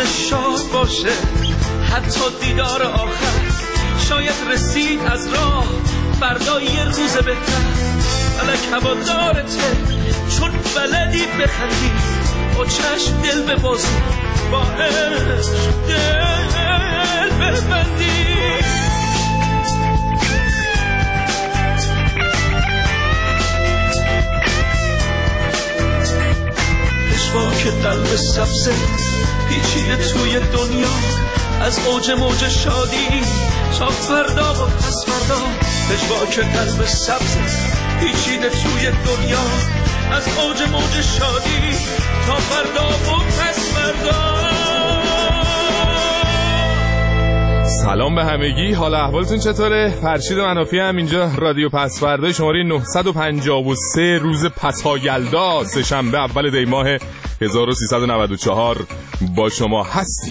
شاد باشه، حتی دیدار آخر شاید رسید از راه، فردا یه روز بهتر. فلک هوادارته چون بلدی بخندی، با چشم دل ببازی، با عشق دل ببندی. که قلب سبزه پیچیده توی دنیا، از اوج موج شادی تا فردا و پس فردا. که قلب سبزه پیچیده توی دنیا، از اوج موج شادی تا فردا و پس فردا. سلام به همگی، حال احوالتون چطوره؟ فرشید منافی هم اینجا، رادیو پسوردا شماره 953 روز پسا یلدا، سه‌شنبه اول دی ماه 1394 با شما هستیم.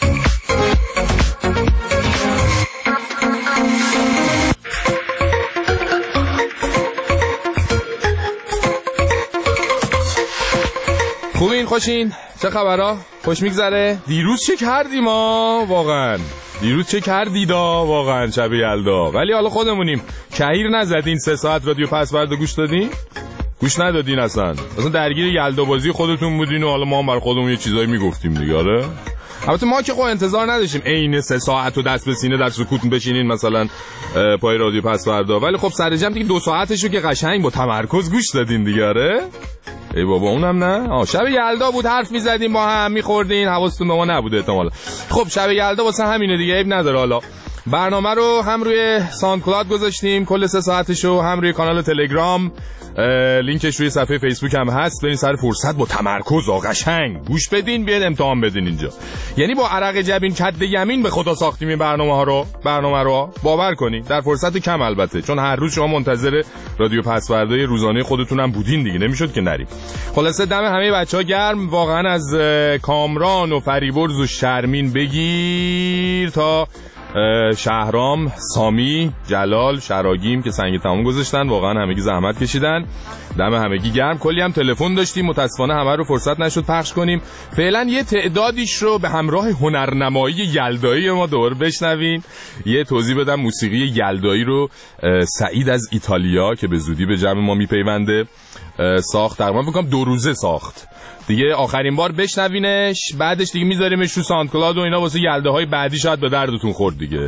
خوبین؟ خوشین؟ چه خبرها؟ خوش میگذره؟ دیروز چه کردیم واقعا؟ دیروز چه کردیدا واقعا شب یلدا؟ ولی حالا خودمونیم. کهیر نزدین 3 ساعت رادیو پسوردا گوش دادین؟ گوش ندادین اصلا درگیر یلدا بازی خودتون بودین و حالا ما هم بر خودمون یه چیزایی میگفتیم دیگه. آره البته ما که انتظار نداشتیم عین 3 ساعت و دست به سینه در سکوت بشینین مثلا پای رادیو پسوردا، ولی خب سر جمع دیگه 2 ساعتشو که قشنگ با تمرکز گوش دادین دیگه. آره ای بابا اونم نه. شب یلدا بود، حرف میزدیم با هم، میخوردین، حواستون به ما نبوده احتمالاً. خب شب یلدا واسه همینه دیگه، عیب نداره. حالا برنامه رو هم روی ساوندکلاود گذاشتیم کل 3 ساعتشو، هم روی کانال تلگرام، لینکش روی صفحه فیسبوک هم هست. برین سر فرصت با تمرکز قشنگ گوش بدین، بیاین امتحان بدین اینجا. یعنی با عرق جبین کد یمین به خدا ساختیم این برنامه رو باور کنین، در فرصت کم البته، چون هر روز شما منتظر رادیو پسوردای روزانه خودتون هم بودین دیگه، نمیشد که نریم. خلاصه دم همه بچه‌ها گرم واقعا، از کامران و فریبرز و شرمین بگیر تا شهرام، سامی، جلال، شراگیم که سنگ تمام گذاشتن، واقعا همگی زحمت کشیدن. دم همگی گرم. کلی هم تلفن داشتیم، متاسفانه همه رو فرصت نشد پخش کنیم. فعلا یه تعدادیش رو به همراه هنرنمایی یلدایی ما دوباره بشنوین. یه توضیح بدم، موسیقی یلدایی رو سعید از ایتالیا که به زودی به جمع ما میپیونده ساخت، تقریبا فکر کنم 2 روزه ساخت دیگه. آخرین بار بشنوینش، بعدش دیگه میذاریمش رو ساوندکلاود و اینا واسه یلداهای بعدی، شاید به دردتون خورد دیگه.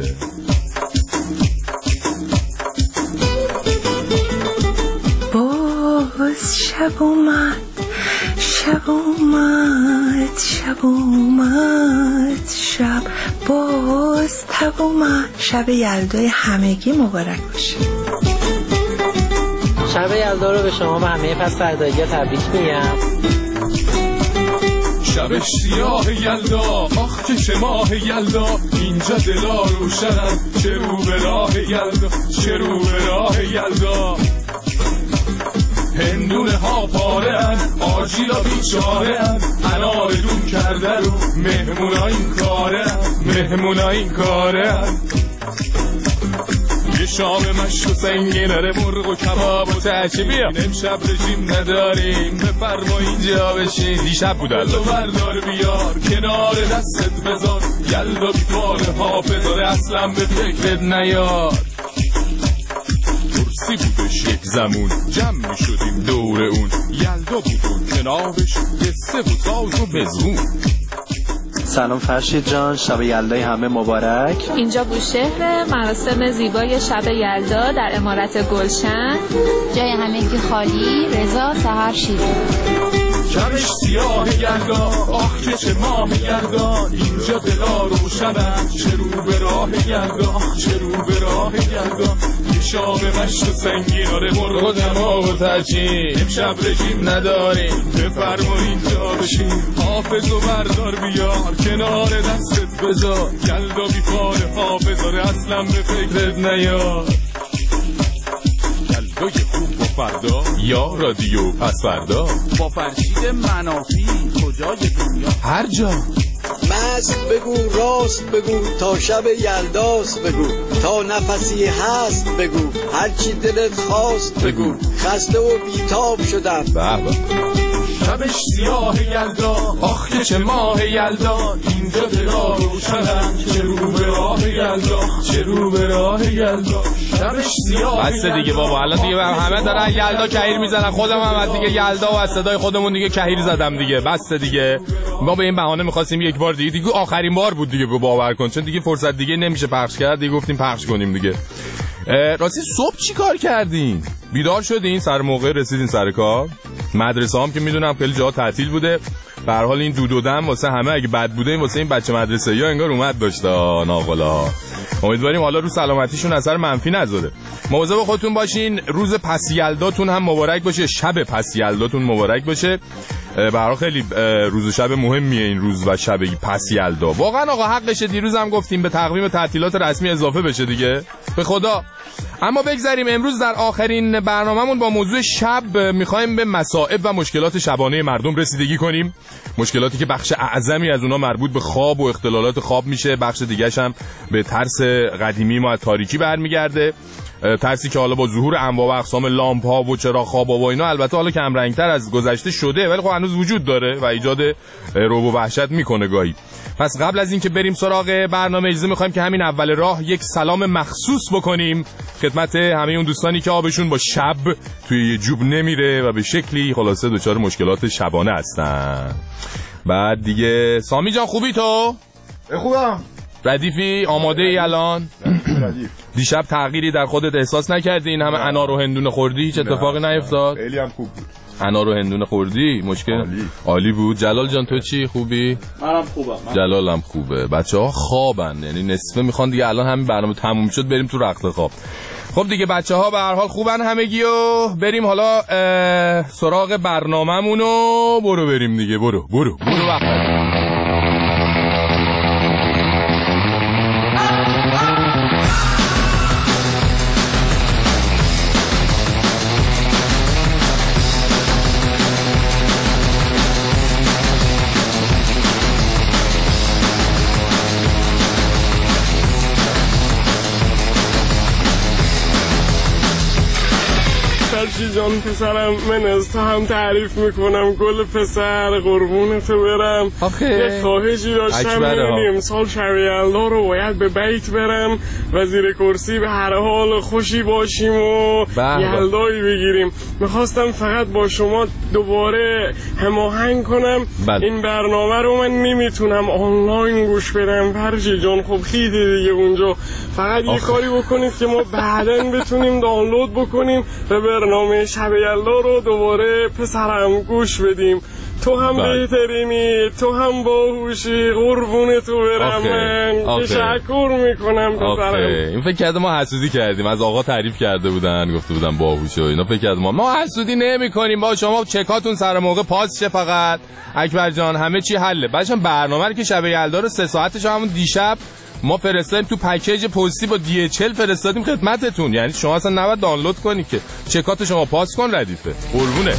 باز شب اومد، شب اومد، شب اومد، شب باز تب اومد. شب یلدای همگی مبارک باشه. شب یلدا رو به شما و همه پسوردایی‌ها تبریک میگم. شب سیاه یلدا، آخ که چه ماه یلدا، اینجا دلا روشنن، چه رو به راه یلدا، چه رو به راه یلدا. هندونه ها پاره ان، آجیلا بیچاره ان، انار دون کرده رو مهمونا این کاره ان، مهمونا این کاره ان. یه شام مشت و سنگین، اره مرغ و کباب و تچه. بیا امشب رژیم نداریم، بفرما اینجا بشین. دیشب بود البته. بردار بیار کنار دستت بذار، یلدا بیفار حافظاره اصلا به فکرت نیار. کرسی بودش یک زمون، جمع می شدیم دور اون، یلدا بود و کنارش قصه و ساز و بزون. سلام فرشید جان، شب یلدای همه مبارک. اینجا بوشهر، مراسم زیبای شب یلدا در عمارت گلشن، جای همگی خالی، رضا سحر شیرین. شبش سیاه یلدا، آخ که چه ماه یلدا، اینجا دلا روشنن، چه رو به راه یلدا، چه رو به راه یلدا. یه شام مشت و سنگین، آره مرغ و کباب و تچین، امشب رژیم نداریم، بفرما اینجا بشین. حافظ و بردار بیار کنار دستت بذار، یلدا بیفار حافظاره اصلا به فکرت نیار. یلدای خوب با فردا یا رادیو پسوردا، با فرشید منافی کجای دنیا هر جا. مست بگو، راست بگو، تا شب یلداست بگو، تا نفسی هست بگو، هرچی دلت خواست بگو، خسته و بیتاب شدم. بابا شبش سیاه یلدا، آخ که چه ماه یلدا، اینجا دلا روشنم چه رو به راه یلدا، چه رو به راه یلدا، شبش سیاه. بس دیگه بابا، الان دیگه همه دارن یلدا کهیر میزنن، خودم هم دیگه یلدا و از صدای خودمون دیگه کهیر زدم دیگه. بس دیگه ما به این بهانه می‌خواستیم یک بار دیگه آخرین بار بود دیگه، باور کن، چون دیگه فرصت دیگه نمیشه پخش کرد دیگه، گفتیم پخش کنیم دیگه. راستی صبح چی کار کردین؟ بیدار شدین؟ سر موقع رسیدین سر کار؟ مدرسه هم که میدونم خیلی جا تعطیل بوده. به هر حال این دودودم واسه همه اگه بد بوده واسه این بچه مدرسه‌ای ها انگار اومد داشته ناقلا. امیدواریم حالا رو سلامتیشون اثر منفی نذاره. مواظب خودتون باشین. روز پس یلداتون هم مبارک باشه، شب پس یلداتون مبارک باشه. به هر حال خیلی روز و شب مهمیه این روز و شب پس یلدا. واقعا آقا حقشه، دیروز هم گفتیم به تقویم تعطیلات رسمی اضافه بشه دیگه، به خدا. اما بگذاریم امروز در آخرین برنامه‌مون با موضوع شب می‌خوایم به مصائب و مشکلات شبانه مردم رسیدگی کنیم. مشکلاتی که بخش اعظمی از اونها مربوط به خواب و اختلالات خواب میشه، بخش دیگه‌ش هم به ترس قدیمی ما از تاریکی برمیگرده. ترسی که حالا با ظهور انواع و اقسام لامپ‌ها و چراغ‌خواب‌ها و اینا البته حالا کم رنگ‌تر از گذشته شده، ولی خب هنوز وجود داره و ایجاد رعب و وحشت میکنه گاهی. پس قبل از اینکه بریم سراغ برنامه اجازه می‌خوایم که همین اول راه یک سلام مخصوص بکنیم خدمت همه اون دوستانی که آبشون با شب توی یه جوب نمیره و به شکلی خلاصه دچار مشکلات شبانه هستن. بعد دیگه سامی جان خوبی تو؟ خوبم. ردیفی آماده ای الان؟ دیشب تغییری در خودت احساس نکردی؟ این همه انار و هندونه خوردی هیچ اتفاقی نیفتاد؟ خیلی هم خوب بود. انار و هندونه خوردی؟ مشکل عالی بود. جلال جان تو چی خوبی؟ منم خوبم. جلالم خوبه. بچه‌ها خوابن، یعنی نصفه میخوان دیگه الان همین برنامه تموم شد بریم تو رخت خواب. خب دیگه بچه‌ها به هر حال خوبن همگی و بریم حالا سراغ برنامه‌مونو. برو بریم دیگه، برو وقت. جان پسرم، من از تو هم تعریف میکنم، گل پسر قربونتو برم. یه خواهشی داشتم، میبینی امسال شب یلدا رو باید به بیت برم و زیر کرسی به هر حال خوشی باشیم و یلدایی بگیریم. میخواستم فقط با شما دوباره هماهنگ کنم. این برنامه رو من نمیتونم آنلاین گوش بدم فرشی جان، خب خیلی دیگه اونجا. فقط یه کاری بکنید که ما بعداً بتونیم دانلود بکنیم و برنامه شب یلدا رو دوباره پسرم گوش بدیم. تو هم بهترینی، تو هم باهوشی، قربون تو برم. من تشکر میکنم پسرم. این فکر کردم ما حسودی کردیم، از آقا تعریف کرده بودن گفته بودن باهوشه و اینا، فکر کردم ما حسودی نمی کنیم. با شما چکاتون سر موقع پاس شه فقط. اکبر جان همه چی حله. بچه‌ها برنامه رو که شب یلدا رو 3 ساعتش همون دیشب ما فرستادیم تو پکیج پستی با DHL فرستادیم خدمتتون، یعنی شما اصلا نباید دانلود کنی که، چکات شما پاس کن ردیفه قربونه.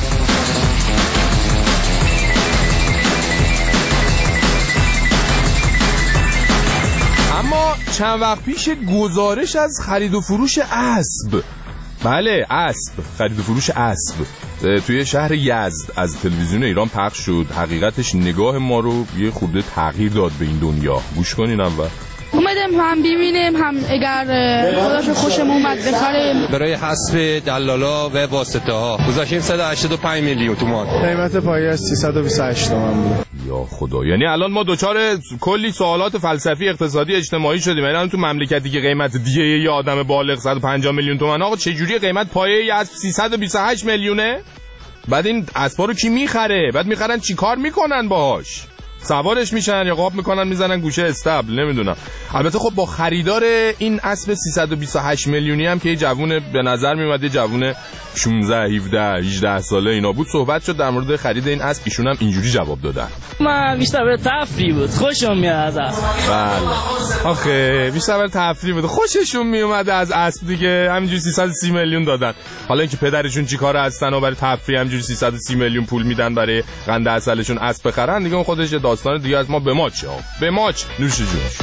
اما چند وقت پیش گزارش از خرید و فروش اسب، بله اسب، خرید و فروش اسب توی شهر یزد از تلویزیون ایران پخش شد. حقیقتش نگاه ما رو یه خورده تغییر داد به این دنیا. گوش کنین اول. اومدم هم ببینیم، هم اگر خداش خوشم اومد بخریم. برای حسب دلالا و واسطه ها گذاشتیم 185 میلیون تومان. قیمت پایه 328 تومان بود. یا خدا، یعنی الان ما دوچار کلی سوالات فلسفی اقتصادی اجتماعی شدیم. یعنی الان تو مملکتی که قیمت دیگه یه آدم بالغ 150 میلیون تومان، آقا چه جوری قیمت پایه اسب 328 میلیونه؟ بعد این اسبا رو کی میخره؟ بعد میخرن چیکار میکنن باهاش؟ سوارش میشن یا قاب میکنن میزنن گوشه استبل، نمیدونم. البته خب با خریدار این اسب 328 میلیونی هم که یه جوونه به نظر میومد، یه جوونه 16 17 18 ساله اینا بود، صحبت شد در مورد خرید این اسب. ایشون هم اینجوری جواب دادن: من بیشتر به تفریح بود، خوشم میاد از اسب. بله آخه بیشتر به تفریح بود، خوششون میومد از اسب دیگه. همینجوری 330 میلیون دادن. حالا اینکه پدرشون چیکار هستن و برای تفریح همینجوری 330 میلیون پول میدن برای قند عسلشون اسب بخرن دیگه، اون خودش داستان دیگه از ما. به ما چه؟ به ما چه؟ نوش جونش.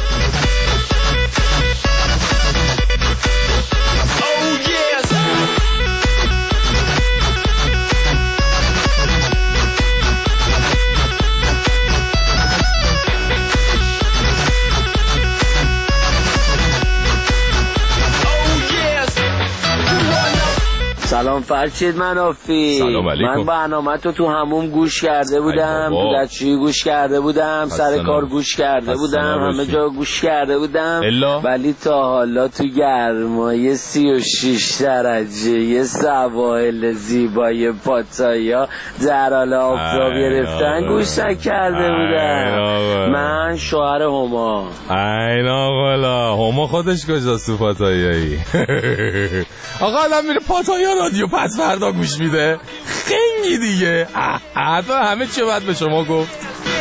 سلام فرشید منافی. سلام علیکم. من برنامه تو هموم گوش کرده بودم، تو دستشویی گوش کرده بودم، سر کار گوش کرده بودم، همه جا گوش کرده بودم، ولی تا حالا تو گرمای 36 درجه یه سواحل زیبای پاتایا در حال آفتاب گرفتن گوش نکرده بودم. من شوهر هما. اینا والا هما خودش کجاست تو پاتایایی؟ آقا آدم میره پاتایا رادیو پس فردا گوش میده خنگی دیگه. حتی همه چی باید به شما گفت.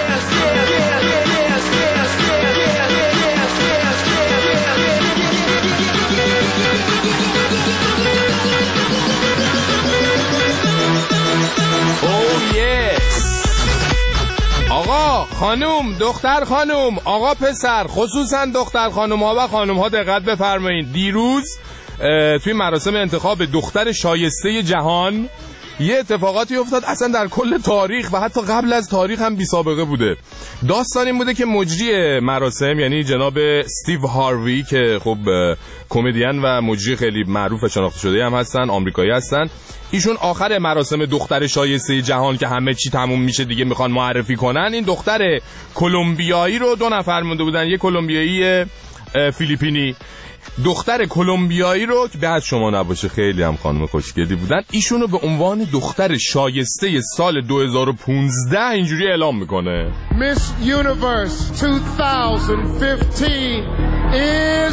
آقا خانوم دختر خانوم آقا پسر خصوصا دختر خانوم ها و خانوم ها دقت بفرمایید. دیروز توی مراسم انتخاب دختر شایسته جهان یه اتفاقاتی افتاد اصلا در کل تاریخ و حتی قبل از تاریخ هم بی سابقه بوده. داستان این بوده که مجری مراسم یعنی جناب استیو هاروی که خب کمدین و مجری خیلی معروف و شناخته شده هم هستن، آمریکایی هستن، ایشون آخر مراسم دختر شایسته جهان که همه چی تموم میشه دیگه میخوان معرفی کنن، این دختر کلمبیایی رو 2 نفر مونده بودن، یه کلمبیایی فیلیپینی. دختر کلمبیایی رو که بعد شما نباشه خیلی هم خانم خوشگلی بودن، ایشونو به عنوان دختر شایسته سال 2015 اینجوری اعلام میکنه. Miss Universe 2015 is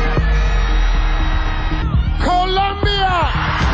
Colombia.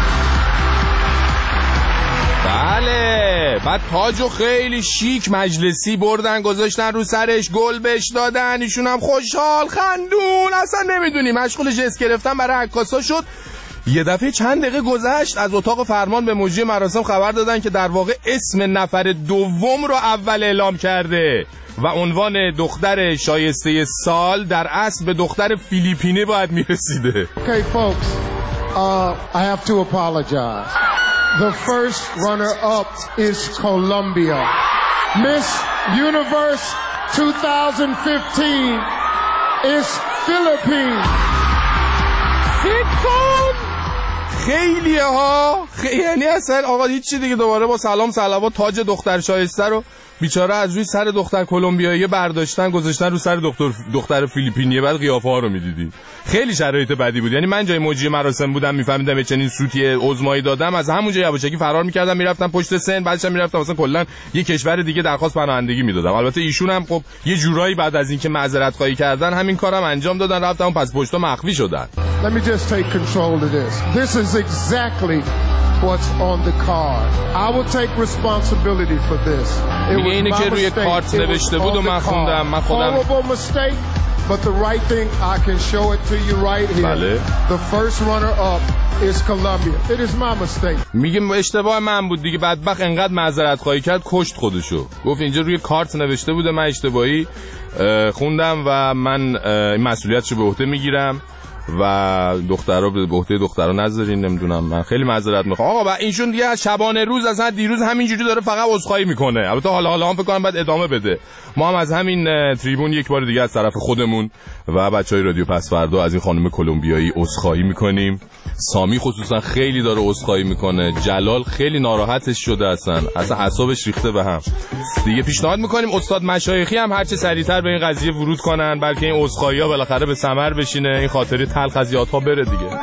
بله، بعد تاجو خیلی شیک مجلسی بردن گذاشتن رو سرش، گل بهش دادن، ایشون هم خوشحال خندون، اصلا نمیدونی مشغول جست گرفتن برای عکاسا شد. یه دفعه چند دقیقه گذشت از اتاق فرمان به مجری مراسم خبر دادن که در واقع اسم نفر دوم رو اول اعلام کرده و عنوان دختر شایسته سال در اصل به دختر فیلیپینی باید میرسیده. Okay folks, I have to apologize. The first runner-up is Colombia. Miss Universe 2015 is Philippines. خیلی ها یعنی اصلا آقا هیچی دیگه. دوباره با سلام صلوات تاج دختر شایسته رو بیچاره از روی سر دختر کلمبیایی برداشتن گذاشتن رو سر دختر فیلیپینی. بعد قیافه ها رو میدیدی خیلی شرایط بدی بود. یعنی من جای مجری مراسم بودم میفهمیدم به چنین سوتی عظمایی دادم از همونجا یواشکی فرار میکردم میرفتم پشت سن، بعدش میرفتم مثلا کلا یه کشور دیگه درخواست پناهندگی میدادم. البته ایشون هم خب یه جورایی بعد از اینکه معذرت خواهی کردن همین کارم انجام دادن، رفتم اون پس پشتا مخفی شدن. Let me just take control of this. This is exactly what's on the card. I will take responsibility for this. میگه اینه که روی کارت نوشته بود و من خوندم. من خودم horrible mistake, but the right thing I can show it to you right here. بله. The first runner up is Colombia. It is my mistake. میگه اشتباه من بود دیگه. بدبخت انقدر معذرت خواهی کرد کشت خودشو. گفت اینجا روی کارت نوشته بوده، من اشتباهی خوندم و من این مسئولیتشو به عهده میگیرم و دخترها به عهده دخترها نذارین، نمیدونم، من خیلی معذرت میخوام. آقا و اینشون دیگه از شبانه روز اصلا دیروز همینجوری داره فقط عذرخواهی میکنه. البته حالا هم فکر کنم بعد ادامه بده. ما هم از همین تریبون یک بار دیگه از طرف خودمون و بچهای رادیو پس فردا از این خانم کلمبیایی عذرخواهی میکنیم. سامی خصوصا خیلی داره عذرخواهی میکنه. جلال خیلی ناراحتش شده، اصلا اعصابش ریخته به هم. دیگه پیشنهاد میکنیم استاد مشایخی هم هرچه سریعتر به این قضیه ورود کنن، بلکه این عذرخواهی‌ها بالاخره به ثمر بشینه، این خاطره تلخ از یادها بره دیگه.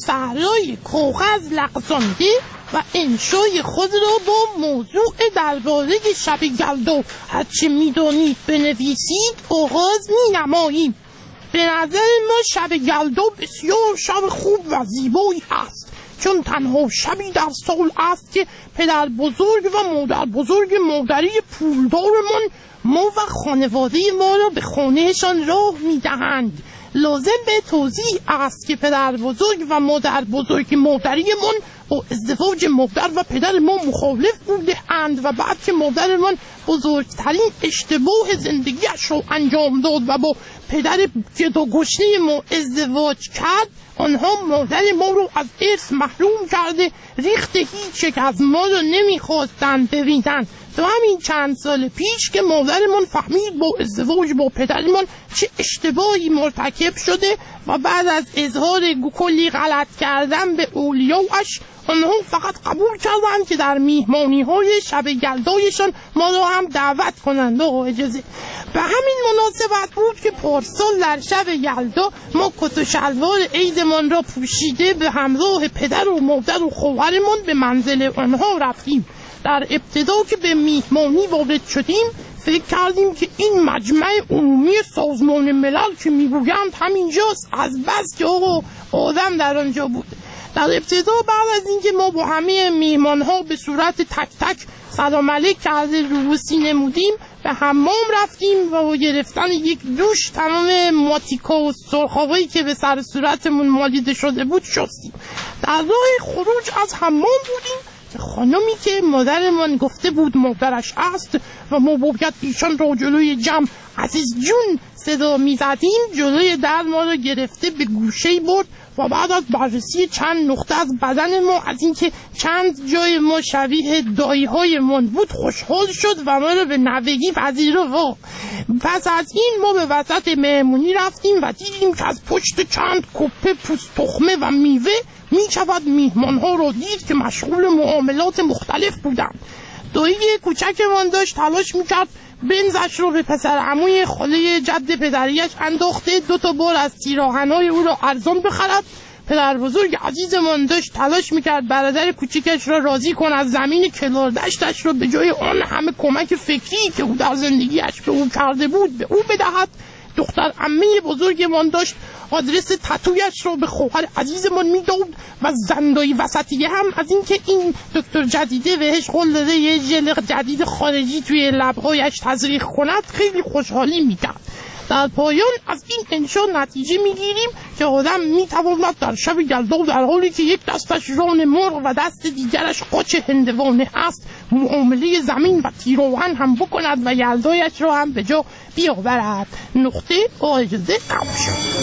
صحرای کاغذ لغزانده و انشای خود را با موضوع درباره شب یلدا هرچه می‌دانید بنویسید آغاز می‌نماییم. به نظر ما شب یلدا بسیار شب خوب و زیبایی است، چون تنها شبی در سال است که پدر بزرگ و مادر بزرگ مادری پولدارمان ما و خانواده ما را به خانهشان راه می‌دهند. لازم به توضیح است که پدر بزرگ و مادر بزرگ مادریمان با ازدواج مادر و پدر ما مخالف بوده اند و بعد که مادرمان بزرگترین اشتباه زندگیش را انجام داد و با پدر گداگشنه ما ازدواج کرد، آنها مادر ما رو از ارث محروم کرده ریخت هیچ یک از ما رو نمیخواستند ببینند. تو همین چند سال پیش که مادرمان فهمید با ازدواج با پدرمان چه اشتباهی مرتکب شده و بعد از اظهار کلی غلط کردن به اولیاش، آنها فقط قبول کردند که در میهمانی های شب یلدایشان ما را هم دعوت کنند. و اجازه به همین مناسبت بود که پارسال در شب یلدا ما کت و شلوار عیدمان را پوشیده به همراه پدر و مادر و خواهرمان به منزل آنها رفتیم. در ابتدا که به میهمانی وارد شدیم فکر کردیم که این مجمع عمومی سازمان ملل که میگویند همینجاست، از بس که آدم در آنجا بود. در ابتدا بعد از اینکه ما با همه میهمانها به صورت تک تک سلام علیک کرده روبوسی نمودیم، به حمام رفتیم و با گرفتن یک دوش تمام ماتیکا و سرخابایی که به سر صورتمون مالیده شده بود شستیم. در راه خروج از حمام بودیم خانمی که مادرمان گفته بود مادرش است و ما باید ایشان را جلوی جمع عزیز جون صدا می زدیم، جلوی در ما را گرفته به گوشه برد و بعد از بررسی چند نقطه از بدن ما از اینکه چند جای ما شبیه دایی های من بود خوشحال شد و ما را به نوگی پذیرفت. پس از این ما به وسط مهمونی رفتیم و دیدیم که از پشت چند کپه پوست تخمه و میوه می شود میهمان ها را دید که مشغول معاملات مختلف بودند. دایی کوچکمان داشت تلاش میکرد بنزش رو به پسر عموی خاله جد پدریش انداخته 2 بار از تیراهنهای او را ارزان بخرد. پدر بزرگ عزیزمان داشت تلاش میکرد برادر کوچکش را راضی کن از زمین کلاردشتش را به جای آن همه کمک فکری که او در زندگیش به او کرده بود به او بدهد. دختر عمه بزرگمان داشت آدرس تتویش رو به خواهر عزیزمان میداد و زندایی وسطیه هم از اینکه این دکتر جدیده بهش قول داده یه ژل جدید خارجی توی لبهایش تزریق کند خیلی خوشحالی میکرد. در پایان از این انشا نتیجه میگیریم که آدم میتواند در شب یلدا در حالی که یک دستش ران مرغ و دست دیگرش قاچ هندوانه است معامله زمین و تیراهن هم بکند و یلدایش را هم به جا بیاورد. نقطه آجزه قبل شد.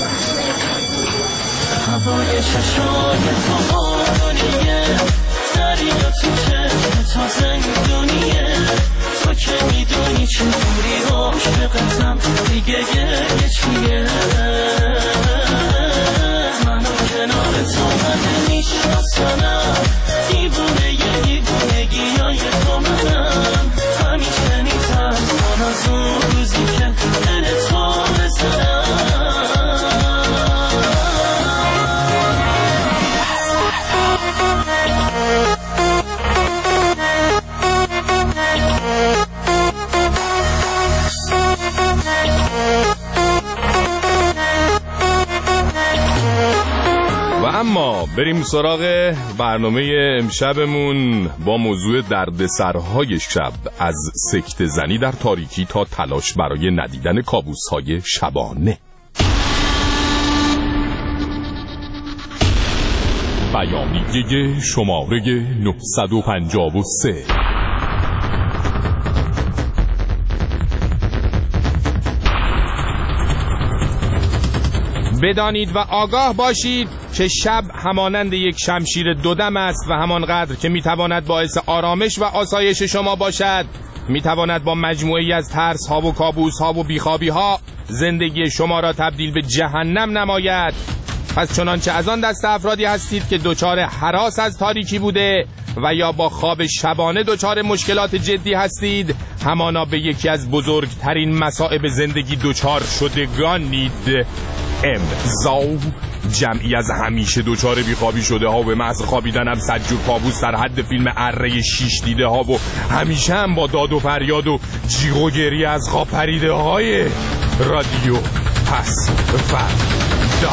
هوای چشای تو آرانیه دریا تو چشم تا زندونیه تو که میدونی چجوری عاشقتم دیگه گریه چیه منو کنار تو من نمیشناسم دیوونگی های تو منم همیشه میترسم از اون روزی که دل تو بزنم. اما بریم سراغ برنامه امشبمون با موضوع دردسرهای شب، از سکته زنی در تاریکی تا تلاش برای ندیدن کابوس‌های شبانه. بیانیه شماره 953. بدانید و آگاه باشید که شب همانند یک شمشیر 2 دم است و همانقدر که میتواند باعث آرامش و آسایش شما باشد، میتواند با مجموعه‌ای از ترس‌ها و کابوس‌ها و بیخوابی‌ها زندگی شما را تبدیل به جهنم نماید. پس چنانچه از آن دست افرادی هستید که دچار هراس از تاریکی بوده و یا با خواب شبانه دچار مشکلات جدی هستید، همانا به یکی از بزرگترین مصائب زندگی دچار شدگانید. امضا جمعی از همیشه دوچار بیخوابی شده ها و به محض خوابیدن هم سجور کابوس در حد فیلم اره 6 دیده ها و همیشه هم با داد و فریاد و جیغ و گریه از خواب پریده های رادیو پس فردا.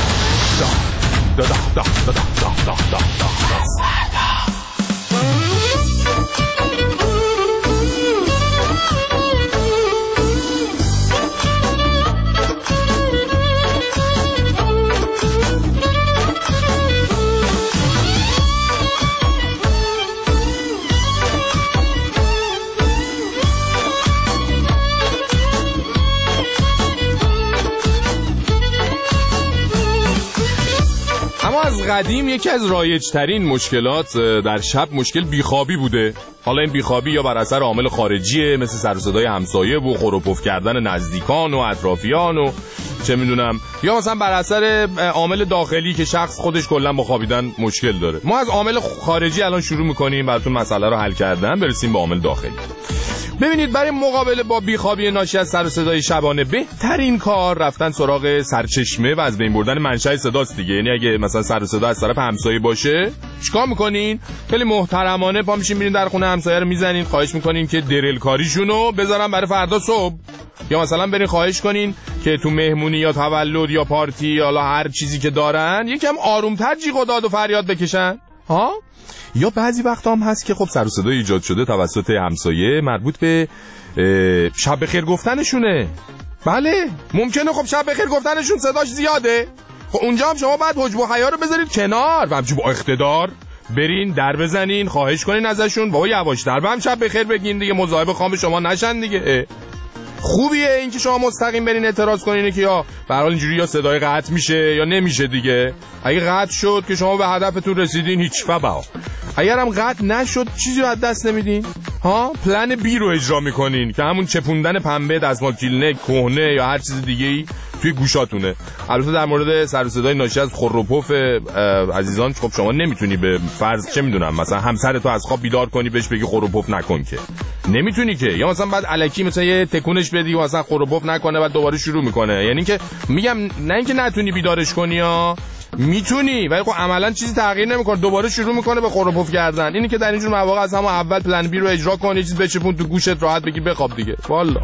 از قدیم یکی از رایج‌ترین مشکلات در شب مشکل بیخوابی بوده. حالا این بیخوابی یا بر اثر عامل خارجیه مثل سر و صدای همسایه و خور و پف کردن نزدیکان و اطرافیان و چه میدونم، یا مثلا بر اثر عامل داخلی که شخص خودش کلا با خوابیدن مشکل داره. ما از عامل خارجی الان شروع می‌کنیم براتون مسئله رو حل کردن، برسیم به عامل داخلی. ببینید، برای مقابله با بیخوابی ناشی از سر و صدای شبانه بهترین کار رفتن سراغ سرچشمه و از بین بردن منشأ صداست دیگه. یعنی اگه مثلا سر و صدا از طرف همسایه باشه چیکار میکنین؟ خیلی محترمانه پا میشین میرین در خونه همسایه رو میزنین، خواهش میکنین که درل کاریشونو بذارن برای فردا صبح. یا مثلا برین خواهش کنین که تو مهمونی یا تولد یا پارتی یا هر چیزی که دارن یکم آرومتر جیغ و داد و فریاد بکشن. ها؟ یا بعضی وقتا هم هست که خب سر و صدای ایجاد شده توسط همسایه مربوط به شب بخیر گفتنشونه. بله ممکنه خب شب بخیر گفتنشون صداش زیاده. خب اونجا هم شما بعد حجب و حیا رو بذارید کنار و همچون با اقتدار برین در بزنین، خواهش کنین ازشون بابا یواشتر به هم شب بخیر بگین دیگه، مصاحبه خام شما نشن دیگه. خوبیه این که شما مستقیم برین اعتراض کنین که یا به هر حال اینجوری یا صدای قطع میشه یا نمیشه دیگه. اگه قطع شد که شما به هدفتون رسیدین هیچ فبا. اگر هم قطع نشد چیزی رو از دست نمیدین، ها پلن بی رو اجرا میکنین که همون چپوندن پنبه، دستمال کلینک کهنه یا هر چیز دیگه‌ای توی گوشاتونه. البته در مورد سر و صدای ناشی از خور و پف عزیزان خب شما نمیتونی به فرض چه میدونم مثلا همسرتو از خواب بیدار کنی بهش بگی خور و پف نکن که نمیتونی که، یا مثلا بعد الکی مثلا یه تکونش بدی و مثلا خور و پف نکنه بعد دوباره شروع میکنه. یعنی که میگم نه اینکه نتونی بیدارش کنی ها، میتونی ولی خب عملا چیزی تغییر نمیکنه، دوباره شروع میکنه به خور و پف کردن. اینی که در اینجور مواقع از همون اول پلن بی رو اجرا کن، یه چیز بچپون تو گوشت راحت بگی بخواب دیگه. والا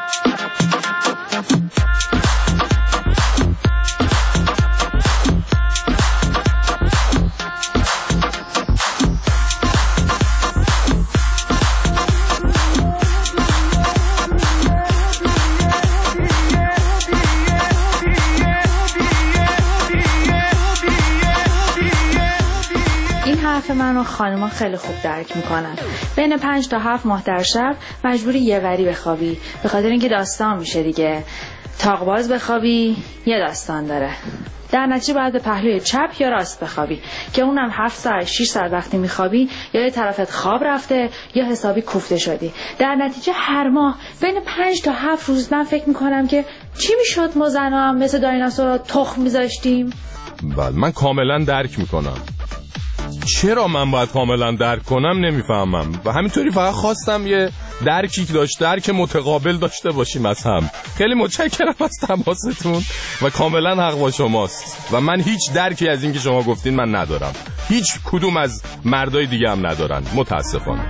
منو خانوما خیلی خوب درک میکنن. بین 5 تا 7 ماه در شب مجبوری یه وری بخوابی، به خاطر اینکه داستان میشه دیگه. تاق باز بخوابی یه داستان داره. در نتیجه باید به پهلوی چپ یا راست بخوابی که اونم 7 ساعت 6 ساعت وقتی میخوابی یا یه طرفت خواب رفته یا حسابی کوفته شدی. در نتیجه هر ماه بین 5 تا 7 روز من فکر میکنم که چی میشد ما زنا هم مثل دایناسورا تخم میذاشتیم. بله من کاملا درک میکنم. چرا من باید کاملا درک کنم نمیفهمم و همینطوری فقط خواستم یه درک متقابل داشته باشیم از هم. خیلی متشکرم از تماستون و کاملا حق با شماست و من هیچ درکی از این که شما گفتین من ندارم، هیچ کدوم از مردای دیگه هم ندارن متاسفانه.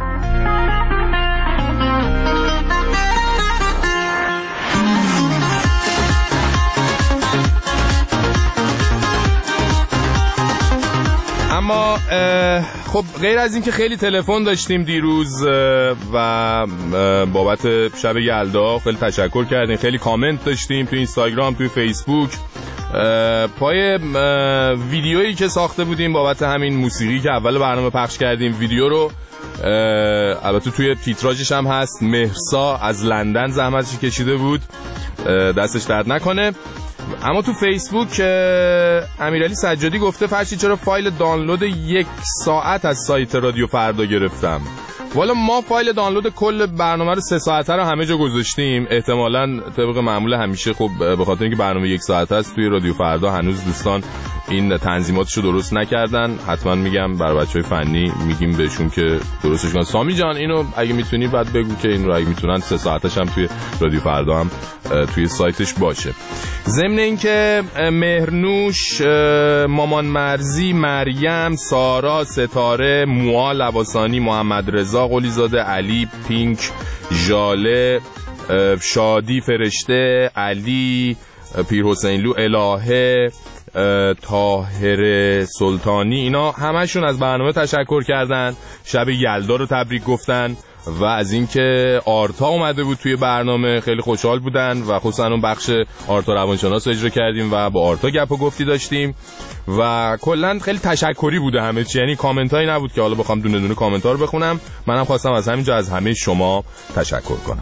اما خب غیر از این که خیلی تلفن داشتیم دیروز و بابت شب یلدا خیلی تشکر کردیم، خیلی کامنت داشتیم تو اینستاگرام، تو فیسبوک، پای ویدیویی که ساخته بودیم بابت همین موسیقی که اول برنامه پخش کردیم. ویدیو رو البته توی تیتراژش هم هست، مهرسا از لندن زحمتش کشیده بود، دستش درد نکنه. اما تو فیسبوک امیرعلی سجادی گفته فرشی چرا فایل دانلود 1 ساعت از سایت رادیو فردا گرفتم. والا ما فایل دانلود کل برنامه رو 3 ساعته رو همه جا گذاشتیم، احتمالاً طبق معمول همیشه خب به خاطر اینکه برنامه 1 ساعته است توی رادیو فردا هنوز دوستان این تنظیماتشو درست نکردن. حتما میگم برای بچهای فنی میگیم بهشون که درستش کنن. سامی جان اینو اگه میتونی بعد بگو که این رو اگه میتونن 3 ساعتش هم توی رادیو فردا هم توی سایتش باشه. ضمن اینکه مهرنوش، مامان مرزی، مریم، سارا، ستاره، موها لباسانی، محمد رضا قلیزاده، علی، پینک، ژاله، شادی فرشته، علی، پیر حسینلو، الهه، طاهر سلطانی، اینا همشون از برنامه تشکر کردن، شب یلدا رو تبریک گفتن و از اینکه آرتا اومده بود توی برنامه خیلی خوشحال بودن و خصوصا اون بخش آرتا روانشناس اجرا کردیم و با آرتا گپ و گفتی داشتیم و کلا خیلی تشکری بوده همه چی، یعنی کامنتایی نبود که حالا بخوام دونه دونه کامنت‌ها رو بخونم. منم خواستم از همینجا از همه شما تشکر کنم.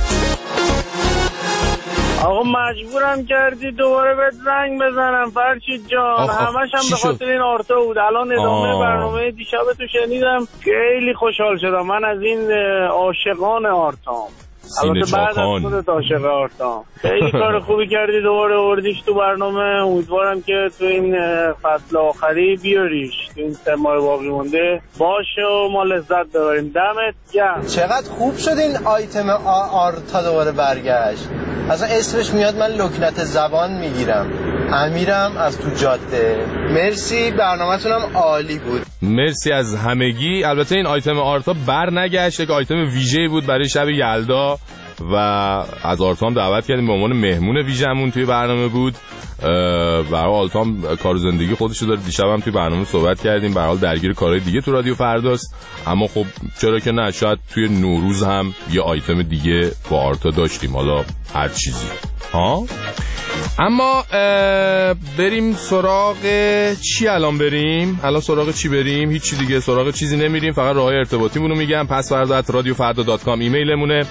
آقا مجبورم کردی دوباره بهت زنگ بزنم فرشید جان. همش هم به خاطر این آرتا بود. الان ادامه برنامه دیشبتو شنیدم، خیلی خوشحال شدم. من از این عاشقان آرتام. البته بعد از خودت عاشق آرتام. خیلی کار خوبی کردی دوباره آوردیش تو برنامه. امیدوارم که تو این فصل آخری بیاریش، تو این 3 ماه باقی مونده باشه و ما لذت ببریم. دمت گرم. چقدر خوب شد این آیتم آرتا دوباره برگشت. اصلا اسمش میاد من لکنت زبان میگیرم. امیرم از تو جاده. مرسی، برنامه‌تونم عالی بود. مرسی از همگی. البته این آیتم آرتا بر نگشت، یک آیتم ویژه‌ای بود برای شب یلدا و از آرتام دعوت کردیم به عنوان مهمون ویژه‌مون توی برنامه بود. برای آرتام کار زندگی خودشو داره، دیشب هم توی برنامه صحبت کردیم، به هر حال درگیر کارهای دیگه تو رادیو فرداست، اما خب چرا که نه، شاید توی نوروز هم یه آیتم دیگه با آرتا داشتیم، حالا هر چیزی ها. اما بریم سراغ چی الان سراغ چی بریم؟ هیچی دیگه سراغ چیزی نمیریم، فقط راههای ارتباطیمونو میگم. pasvarda@radiofarda.com ایمیلمونه،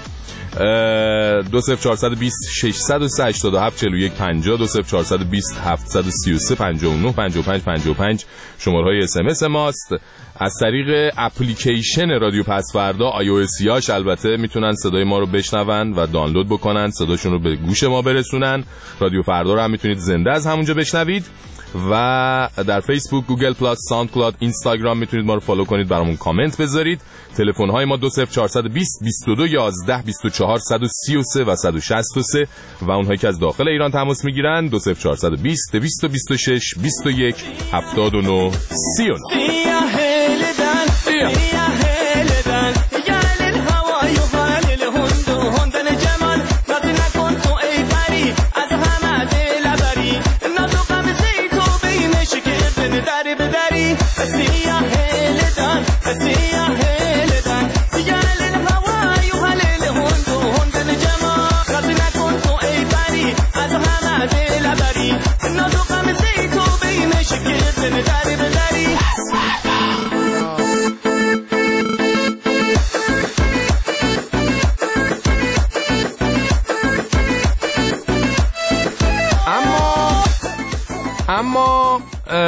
20420 687 41 50 20420 733 59 55 55 شماره‌های SMS ماست. از طریق اپلیکیشن رادیو پسوردا iOS-یاش البته میتونن صدای ما رو بشنون و دانلود بکنن، صداشون رو به گوش ما برسونن. رادیو فردا رو هم میتونید زنده از همونجا بشنوید و در فیسبوک، گوگل پلاس، ساوند کلاود، اینستاگرام میتونید ما رو فالو کنید، برامون کامنت بذارید. تلفن های ما 20420 22 11 24 133 و 163 و اونهایی که از داخل ایران تماس میگیرن 20420 226 21 79 39. اما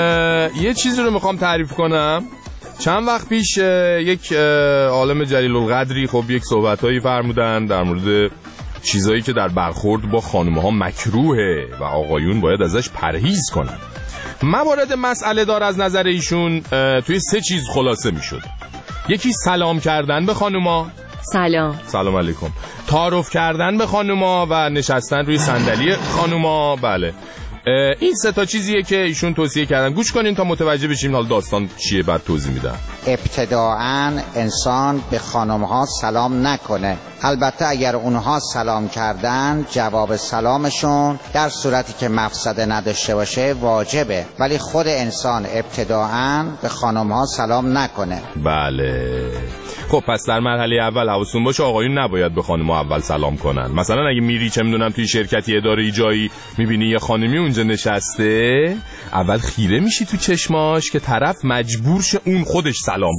یه چیزی رو میخوام تعریف کنم. چند وقت پیش یک عالم جلیل القدری خب یک صحبتایی فرمودن در مورد چیزایی که در برخورد با خانم‌ها مکروهه و آقایون باید ازش پرهیز کنن. موارد مسئله دار از نظر ایشون توی 3 چیز خلاصه میشد. یکی سلام کردن به خانم‌ها، سلام علیکم، تعارف کردن به خانم‌ها و نشستن روی صندلی خانم‌ها. بله، این 3 تا چیزیه که ایشون توصیه کردن. گوش کنین تا متوجه بشیم حال داستان چیه، بعد توضیح میدم. ابتداعاً انسان به خانم‌ها سلام نکنه. البته اگر اونها سلام کردن جواب سلامشون در صورتی که مفسده نداشته باشه واجبه، ولی خود انسان ابتداعاً به خانم‌ها سلام نکنه. بله، خب پس در مرحله اول حواستون باشه آقایون نباید به خانم‌ها اول سلام کنن. مثلا اگه میری چه میدونم توی شرکتی، اداره جایی، میبینی یه خانمی اونجا نشسته، اول خیره میشی تو چشماش که طرف مجبور شه اون خودش سلام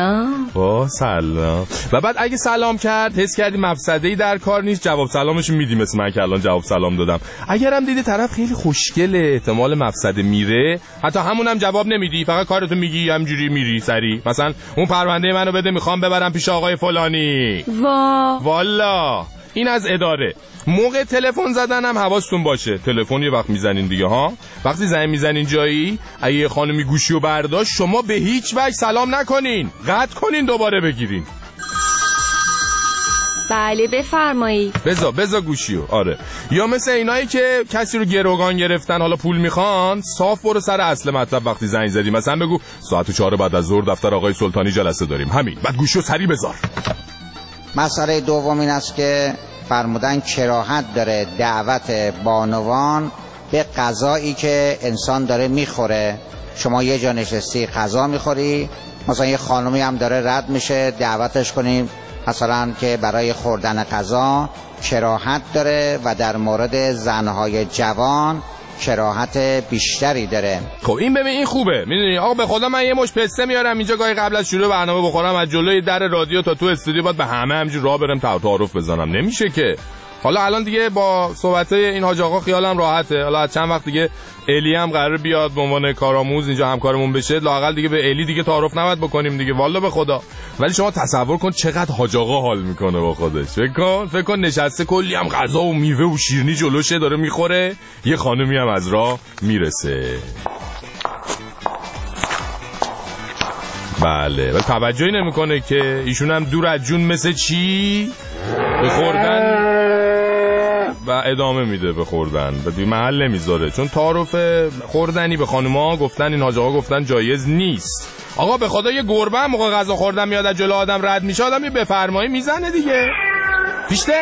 کنه. سلام. و بعد اگه سلام کرد، حس کردی مفسده‌ای در کار نیست، جواب سلامش میدی، مثل من که الان جواب سلام دادم. اگرم دیدی طرف خیلی خوشگله، احتمال مفسده میره، حتی همونم جواب نمیدی، فقط کارتو میگی، همجوری میری سری. مثلا اون پرونده منو بده، میخوام ببرم پیش آقای فلانی. والا این از اداره. موقع تلفن زدن هم حواستون باشه، تلفن یه وقت میزنین دیگه ها، وقتی زنگ میزنین جایی اگه خانمی گوشیو برداشت شما به هیچ وجه سلام نکنین، قطع کنین دوباره بگیرین. بله بفرمایید. بذار گوشیو. آره، یا مثل اینایی که کسی رو گروگان گرفتن حالا پول میخوان، صاف برو سر اصل مطلب. وقتی زنگ زدی مثلا بگو ساعت 4 بعد از ظهر دفتر آقای سلطانی جلسه داریم، همین، بعد گوشیو سری بذار. مسئله دوم این است که فرمودن کراهت داره دعوت بانوان به غذایی که انسان داره میخوره. شما یه جا نشستی غذا میخوری، مثلا یه خانمی هم داره رد میشه، دعوتش کنیم مثلا که برای خوردن غذا کراهت داره و در مورد زنهای جوان کراهت بیشتری داره. خب این ببین این خوبه، میدونی آقا به خدا من یه مش پسته میارم اینجا گاهی قبل از شروع برنامه بخورم، از جلوی در رادیو تا تو استودیو باید به همه همینجوری راه برم تعارف بزنم، نمیشه که. حالا الان دیگه با صحبت این حاج آقا خیالم راحته، حالا از چند وقت دیگه الی هم قراره بیاد به عنوان کارآموز اینجا همکارمون بشه، لااقل دیگه به الی دیگه تعارف نباید بکنیم دیگه، والا به خدا. ولی شما تصور کن چقدر حاج آقا حال میکنه با خودش، فکر کن نشسته کلی هم غذا و میوه و شیرینی جلوشه داره میخوره، یه خانمی هم از راه میرسه. بله، ولی توجهی نمیکنه که ایشون هم دور از جون مثل چی به خوردن و ادامه میده به خوردن و دیگه محل نمیذاره، چون تعارف خوردنی به خانوما گفتن این حاج آقا گفتن جایز نیست. آقا به خدا یه گربه هم موقع غذا خوردن میاد از جلو آدم رد میشه، آدم یه بفرمایی میزنه دیگه. پیشته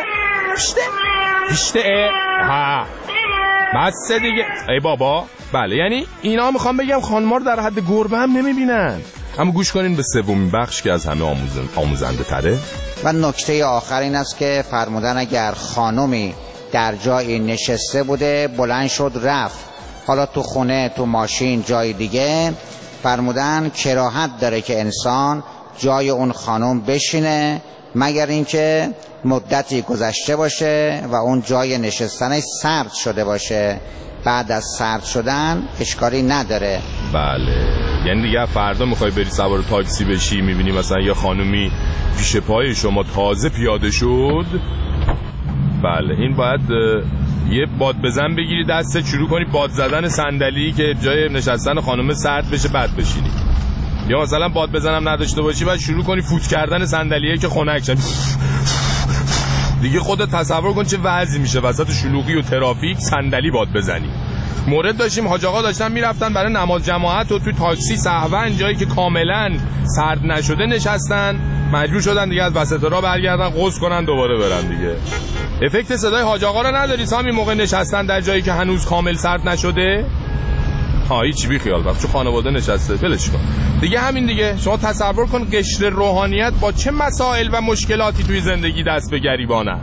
ها بس دیگه ای بابا. بله، یعنی اینا میخوام بگم خانوما رو در حد گربه هم نمیبینن. اما گوش کنین به سومین بخش که از همه آموزنده تره. و نکته آخر این است که فرمودن اگر خانمی در جایی نشسته بوده بلند شد رفت، حالا تو خونه تو ماشین جای دیگه، فرمودن کراهت داره که انسان جای اون خانم بشینه مگر اینکه مدتی گذشته باشه و اون جای نشستنش سرد شده باشه. بعد از سرد شدن اشکالی نداره. بله، یعنی دیگه فردا میخوای بری سوار تاکسی بشی، میبینی مثلا یه خانومی پیش پای شما تازه پیاده شد، بله این باید یه باد بزن بگیری دستت شروع کنی باد زدن صندلی که جای نشستن خانم سرد بشه بعد بشینی، یا مثلا باد بزنم نداشته باشی بعد شروع کنی فوت کردن صندلیه که خنک شن. دیگه خودت تصور کن چه وضعی میشه وسط شلوغی و ترافیک صندلی باد بزنی. مورد داشتیم حاج آقا داشتن میرفتن برای نماز جماعت و توی تاکسی سهوا جایی که کاملا سرد نشده نشستن، مجبور شدن دیگه از وسط راه برگردن غسل کنن دوباره برن دیگه. افکت صدای حاج آقا رو نداری سامی موقع نشستن در جایی که هنوز کامل سرد نشده؟ هیچ بی خیال وقت چون خانواده نشسته ولش کن دیگه. همین دیگه، شما تصور کن قشر روحانیت با چه مسائل و مشکلاتی توی زندگی دست به گریبانه.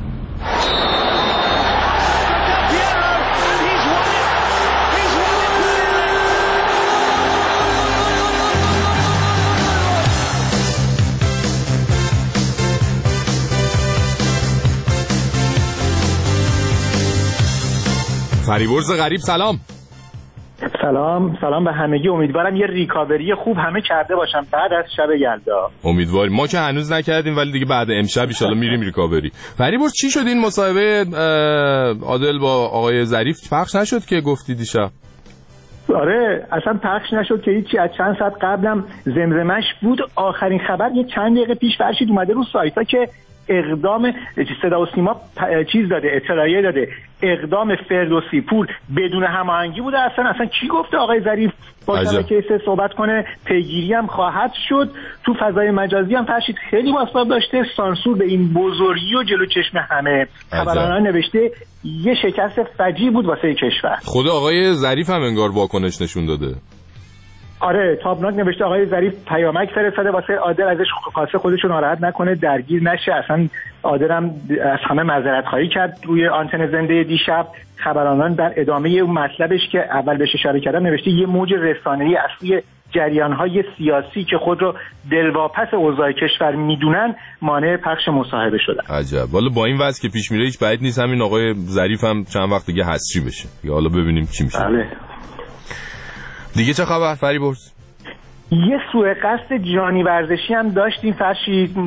فریبرز غریب سلام. سلام به همگی. امیدوارم یه ریکاوری خوب همه کرده باشم بعد از شب یلدا. امیدواریم، ما که هنوز نکردیم ولی دیگه بعد امشب ان شاءالله میریم ریکاوری. فریبرز چی شد این مصاحبه عادل با آقای ظریف پخش نشد که گفتی دیشب؟ آره اصلا پخش نشد که هیچی، از چند ساعت قبلم زمزمش بود. آخرین خبر یه چند دقیقه پیش فرشید اومده رو سایتا که اقدام صدا و سیما چیز داده، اطلاعیه داده، اقدام فردوسی پور بدون هماهنگی بوده. اصلا کی گفته آقای ظریف با شبکه صحبت کنه؟ پیگیری هم خواهد شد. تو فضای مجازی هم فرشید خیلی واسطاب داشته، سانسور به این بزرگی و جلو چشم همه. خبرنگار نوشته یه شکست فجیع بود واسه کشور. خود آقای ظریف هم انگار واکنش نشون داده. آره تابناک نوشته آقای ظریف پیامک فرستاده واسه عادل، ازش خواسته خودشو ناراحت نکنه، درگیر نشه. اصلا عادل هم از همه معذرت خواهی کرد روی آنتن زنده دیشب. خبرانان در ادامه اون مطلبش که اول بهش اشاره کردن نوشته یه موج رسانه‌ای اصلی جریان‌های سیاسی که خود رو دلواپس اوضاع کشور میدونن مانع پخش مصاحبه شدن. عجب. والا با این وضع که پیش میره هیچ بعید نیست همین آقای ظریف هم چند وقت دیگه حذفی بشه. یا حالا ببینیم چی میشه. بله. دیگه چه خبر فریبرز؟ یه سوء قصد جانی ورزشی هم داشتیم فرشید.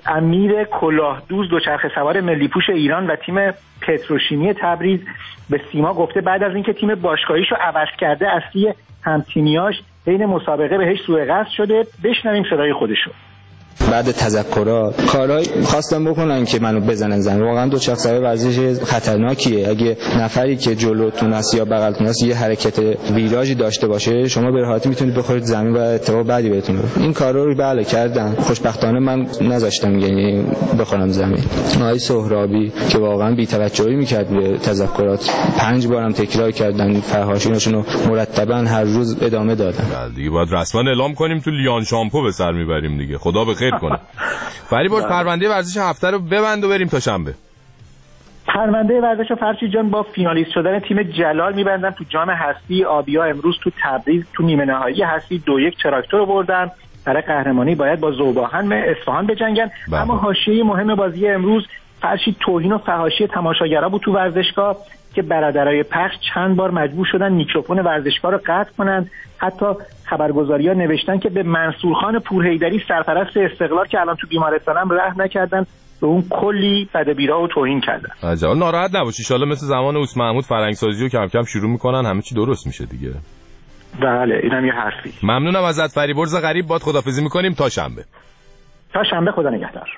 امیر کلاهدوز دوچرخه سوار ملی پوش ایران و تیم پتروشیمی تبریز به سیما گفته بعد از اینکه تیم باشگاهیشو عوض کرده اصلی همتیمیاش بین مسابقه بهش سوء قصد شده. بشنویم صدای خودشو. بعد تذکرات کارهای خواستم بکنن که منو بزنن زمین. واقعا دوچرخه سواری ورزش خطرناکیه. اگه نفری که جلوتون است یا بغلتون است یه حرکت ویراژی داشته باشه شما به راحتی میتونید بخورید زمین و اتفاق بدی بهتون بیفته. این کارا رو بله کردم. خوشبختانه من نذاشتم یعنی بخورم زمین. آقای سهرابی که واقعا بی‌توجهی میکرد به تذکرات 5 بارم تکرار کردن فرهاشیناشون رو مرتبا هر روز ادامه دادن. دیگه باید رسما اعلام کنیم تو لیان شامپو به سر میبریم دیگه. خدا بخیر کنه. فریبرز پرونده ورزش هفته رو ببند و بریم تا شنبه. پرونده ورزش فرشید جان با فینالیست شدن تیم جلال میبندن تو جام هستی آبیا. امروز تو تبریز تو نیمه نهایی هستی 2-1 تراکتور رو بردن. برای قهرمانی باید با ذوباهن اصفهان بجنگن. اما حاشیه مهم بازی امروز فرشید توهین و فحاشی تماشاگرها بود تو ورزشگاه که برادرای پخش چند بار مجبور شدن میکروفون ورزشگاه رو قطع کنند. حتی خبرگزاری‌ها نوشتن که به منصورخان پورحیدری سرپرست استقلال که الان تو بیمارستانم رحم نکردن، به اون کلی بدبیرا و توهین کردن. عجب. ناراحت نباشی، ان شاءالله مثل زمان اوس محمود فرهنگسازی رو کم کم شروع میکنن، همه چی درست میشه دیگه. بله اینم یه حرفی. ممنونم ازت فریبرز غریب. باد خدافظی میکنیم تا شنبه. تا شنبه، خدا نگهدار.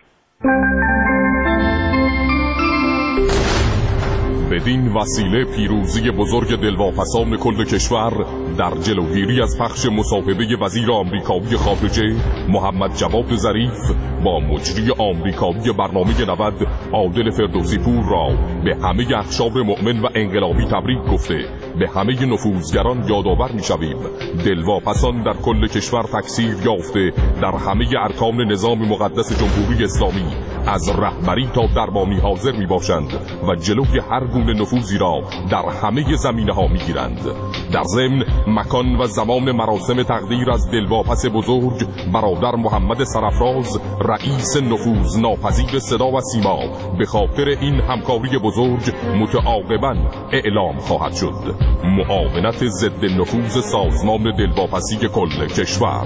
بدین وسیله پیروزی بزرگ دلواپسان کل کشور در جلوگیری از پخش مصاحبه وزیر آمریکایی خارجه محمد جواد ظریف با مجری آمریکایی برنامه 90 عادل فردوسی پور را به همه اقشار مؤمن و انقلابی تبریک گفته به همه نفوذگران یادآور می‌شویم دلواپسان در کل کشور تکثیر یافته در همه ارکان نظام مقدس جمهوری اسلامی از رهبری تا دربانی حاضر میباشند و جلوی هر گونه نفوذی را در همه زمینه‌ها میگیرند. در ضمن مکان و زمان مراسم تقدیر از دلواپس بزرگ برادر محمد سرفراز رئیس نفوذ ناپذیر صدا و سیما به خاطر این همکاری بزرگ متعاقباً اعلام خواهد شد. معاونت ضد نفوذ سازمان دلواپسی کل کشور.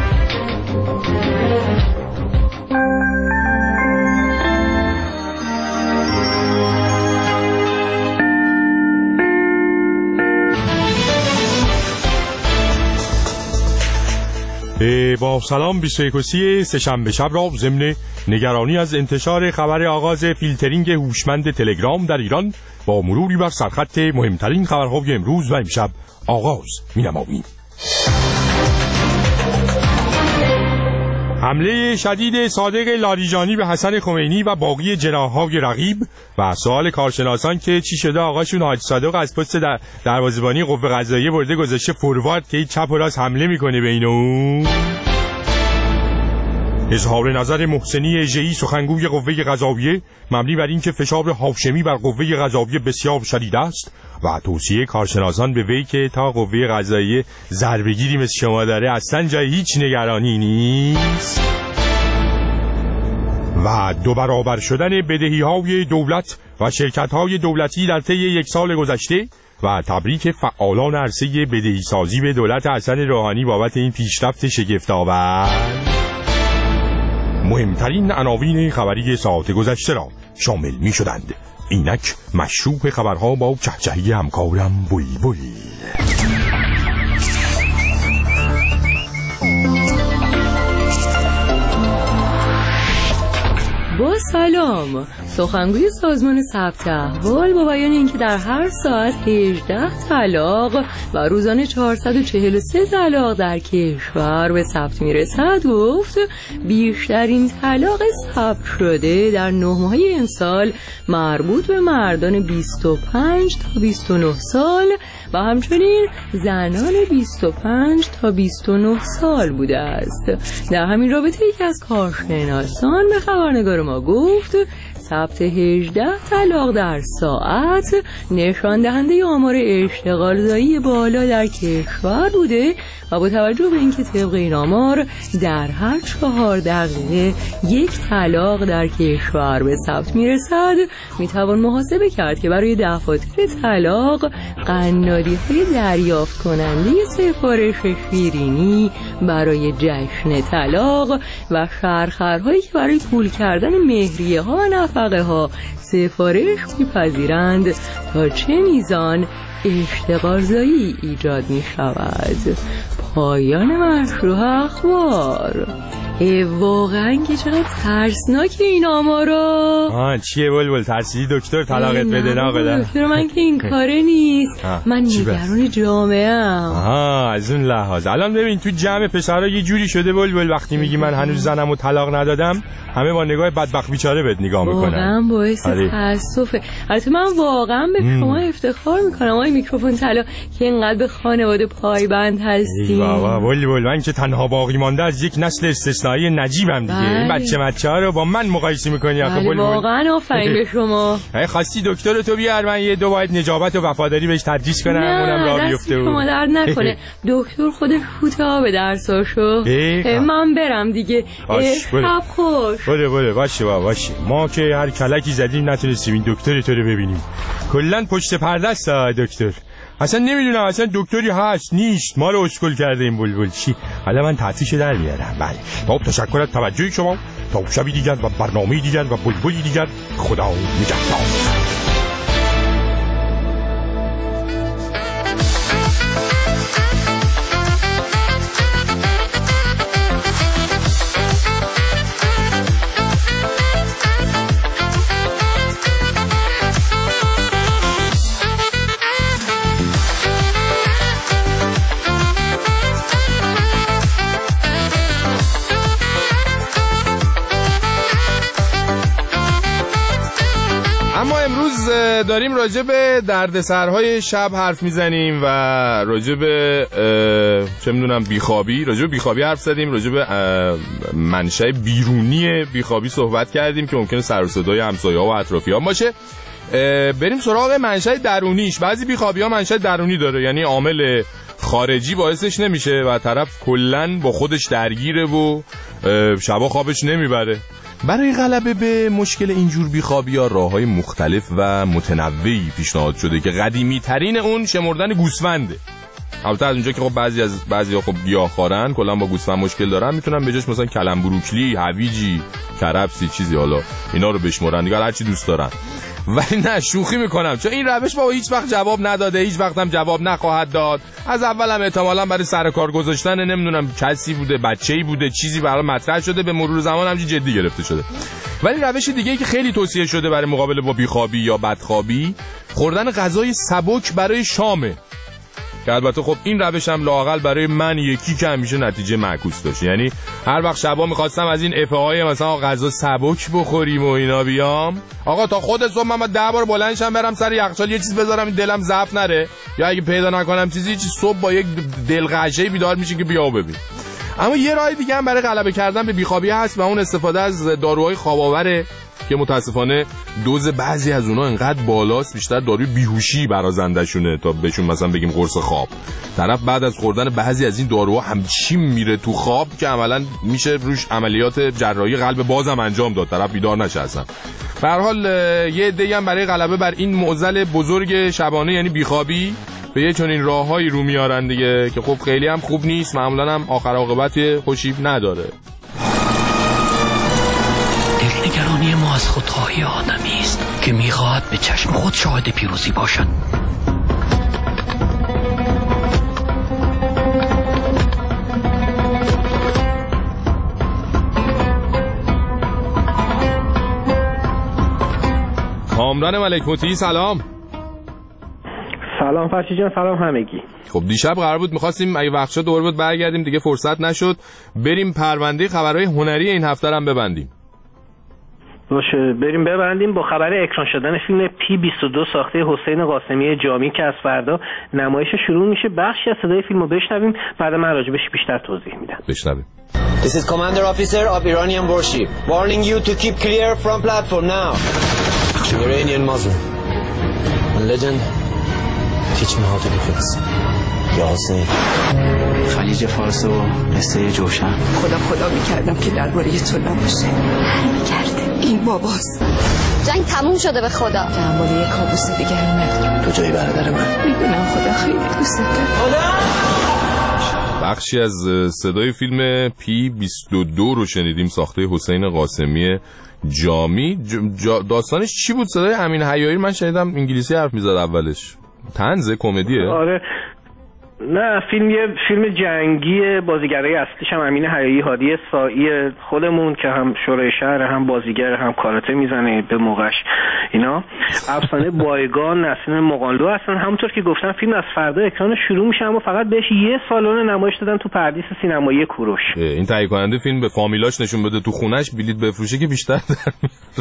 با سلام 21 سه‌شنبه شب را ضمن نگرانی از انتشار خبر آغاز فیلترینگ هوشمند تلگرام در ایران با مروری بر سرخط مهمترین خبرهای امروز و امشب آغاز می‌نماییم. حمله شدید صادق لاریجانی به حسن خمینی و باقی جناح‌های رقیب و سوال کارشناسان که چی شده آقاشون حاج صادق از پست دروازه‌بانی قوه قضاییه برده گذاشته فوروارد که چپ و راست حمله میکنه بین اون. اظهار نظر محسنی ژئی سخنگوی قوه قضاییه مبنی بر اینکه فشار هاشمی بر قوه قضاییه بسیار شدید است و توصیه کارشناسان به وی که تا قوه قضاییه ضربه‌گیری مثل شما داره اصلا جای هیچ نگرانی نیست. و 2 برابر شدن بدهی‌های دولت و شرکت‌های دولتی در طی 1 سال گذشته و تبریک فعالان عرصه بدهی‌سازی به دولت حسن روحانی بابت این پیشرفت شگفت‌آور. مهمترین عناوین خبری ساعت گذشته را شامل می شدند. اینک مشروع خبرها با چهچهی همکارم بوی بوی. با سلام، سخنگوی سازمان ثبت احوال با بیان اینکه در هر ساعت 18 طلاق و روزانه 443 طلاق در کشور به ثبت میرسد گفت بیشترین طلاق ثبت شده در 9 ماه این سال مربوط به مردان 25 تا 29 سال و همچنین زنان 25 تا 29 سال بوده است. در همین رابطه یکی از کارشناسان به خبرنگار ما گفت ثبت 18 طلاق در ساعت نشان دهنده آمار اشتغالزایی بالا در کشور بوده و با توجه به اینکه طبق این آمار در هر 4 دقیقه یک طلاق در کشور به ثبت میرسد، میتوان محاسبه کرد که برای دفاتر طلاق قنادی‌های دریافت کننده سفارش شیرینی برای جشن طلاق و شرخرهایی که برای پول کردن مهریه ها و نفقه ها سفارش میپذیرند تا چه میزان اشتغالزایی ایجاد می شود. پایان مشروع اخبار. واقعا که چقدر ترسناک این آمارا. چیه بلبل ترسیدی دکتر طلاقت بده؟ نه دکتر من که این کاره نیست، من نگران جامعه ام. از اون لحاظ الان ببین تو جمع پسرها یه جوری شده بلبل وقتی میگی من هنوز زنمو طلاق ندادم همه با نگاه بدبخت بیچاره بهت نگاه میکنن. واقعا باعث تاسفه. البته من واقعا به شما افتخار میکنم آقای میکروفون طلا که اینقدر به خانواده پایبند هستین. بابا بلبل من که تنها باقی مانده از یک نسل استثنایی نجیبم دیگه. این بچه‌ها رو با من مقایسه میکنی آخه بلبل. واقعا آفرین به شما. خواستی دکتر تو بیار من یه دو باید نجابت و وفاداری بهش تدریس کنم اونم راه بیفته. نه شما درد نکنه. دکتر خودش فوتا به درساشو. من برم دیگه. شب خوش. بله باشه ما که هر کلکی زدیم نتونستیم این دکتر تو رو ببینیم. کلا پشت پرده است دکتر. اصلا نمیدونم اصلا دکتری هست نیست ما رو اسکول کرده این بلبل چی. حالا من تعطیش در میارم. بله با تشکر از توجه شما تا شبی دیگر و برنامه دیگر و بلبلی دیگر خدا نگهدار. داریم راجع به دردسرهای شب حرف میزنیم و راجع به چه میدونم بیخوابی، راجع به بیخوابی حرف زدیم، راجع به منشأ بیرونی بیخوابی صحبت کردیم که ممکنه سر و صدای همسایه‌ها و اطرافیان باشه. بریم سراغ منشأ درونیش. بعضی بیخوابی‌ها منشأ درونی داره، یعنی عامل خارجی باعثش نمیشه و طرف کلاً با خودش درگیره و شبا خوابش نمیبره. برای غلبه به مشکل اینجور بیخوابی‌ها راه‌های مختلف و متنوعی پیشنهاد شده که قدیمی ترین اون شمردن گوسفنده. البته از اونجا که خب بعضیا خب گیاهخوارن کلا با گوسفند مشکل دارن میتونن به جاش مثلا کلم بروکلی، هویجی، کرفسی چیزی حالا اینا رو بشمرن دیگه هر چی دوست دارن. ولی نه شوخی میکنم چون این روش بابا هیچ وقت جواب نداده، هیچ وقت هم جواب نخواهد داد. از اول هم احتمالاً برای سر کار گذاشتن نمیدونم کسی بوده، بچه‌ای بوده، چیزی برای مطرح شده، به مرور زمان هم جدی گرفته شده. ولی روش دیگه‌ای که خیلی توصیه شده برای مقابله با بیخوابی یا بدخوابی خوردن غذای سبک برای شامه. که البته خب این روش هم لااقل برای من یکی که همیشه نتیجه معکوس داشت. یعنی هر وقت شبا می‌خواستم از این افه‌های مثلا غذا سبک بخوریم و اینا بیام، آقا تا خود صبح من 10 بار بلندشم برم سر یخچال یه چیز بذارم دلم ضعف نره، یا اگه پیدا نکنم چیزی صبح با یک دلغشه بیدار میشه که بیا ببین. اما یه راه دیگه هم برای غلبه کردن به بیخوابی هست و اون استفاده از داروهای خواب‌آوره که متاسفانه دوز بعضی از اونها انقدر بالاست بیشتر داروی بیهوشی برازنده شونه تا بهشون مثلا بگیم قرص خواب. طرف بعد از خوردن بعضی از این داروها همچین میره تو خواب که عملاً میشه روش عملیات جراحی قلب بازم انجام داد، طرف بیدار نشه اصلا. به هر حال یه عده‌ای هم برای غلبه بر این معضل بزرگ شبانه یعنی بیخوابی به یه چنین راههایی رو میارن دیگه که خب خیلی هم خوب نیست، معمولاً هم آخر عاقبت خوشی نداره. دلنگرانی ما از خودخواهی آدمی است که میخواهد به چشم خود شاهد پیروزی باشد. کامران ملکموتی سلام. سلام فرشی جان، سلام همگی. خب دیشب قرار بود می‌خواستیم اگه وقت شد دور بود برگردیم دیگه فرصت نشد، بریم پرونده خبرهای هنری این هفته هم ببندیم. باشه بریم ببندیم با خبر اکران شدن فیلم P22 ساخته حسین قاسمی جامی که از فردا نمایش شروع میشه. بخشی از صدای فیلمو بشنویم بعد من راجبش بیشتر توضیح میدم. بشنویم. This is Commander Officer of Iranian warship. Warning you to keep clear from platform now. Iranian Muslim. Legend. Teach me how to defense. یاسین خلیج فارس و قصه جوشن. خدا میکردم که درباره تو نباشه. میکرده این باباست. جنگ تموم شده به خدا. دنبال یه کابوس دیگه اومد. تو جای برادر من. میدونم خدا خیلی دوست داره. بخشی از صدای فیلم P-22 رو شنیدیم، ساخته حسین قاسمی جامی. داستانش چی بود؟ صدای امین حیایی من شنیدم انگلیسی حرف میزد اولش. طنز کمدیه؟ آره نه، یه فیلم جنگی. بازیگرای اصلیش هم امین حیایی، هادی سائی خودمون که هم شورای شهر، هم بازیگر، هم کاراته میزنه به موقعش اینا. افسانه بایگان، نسرین مقانلو هستن. همونطور که گفتم فیلم از فردا اکران شروع میشه، اما فقط بهش یه سالن نمایش دادن تو پردیس سینمایی کوروش. این تهیه کننده فیلم به فامیلاش نشون بده تو خونش بلیط بفروشه که بیشتر در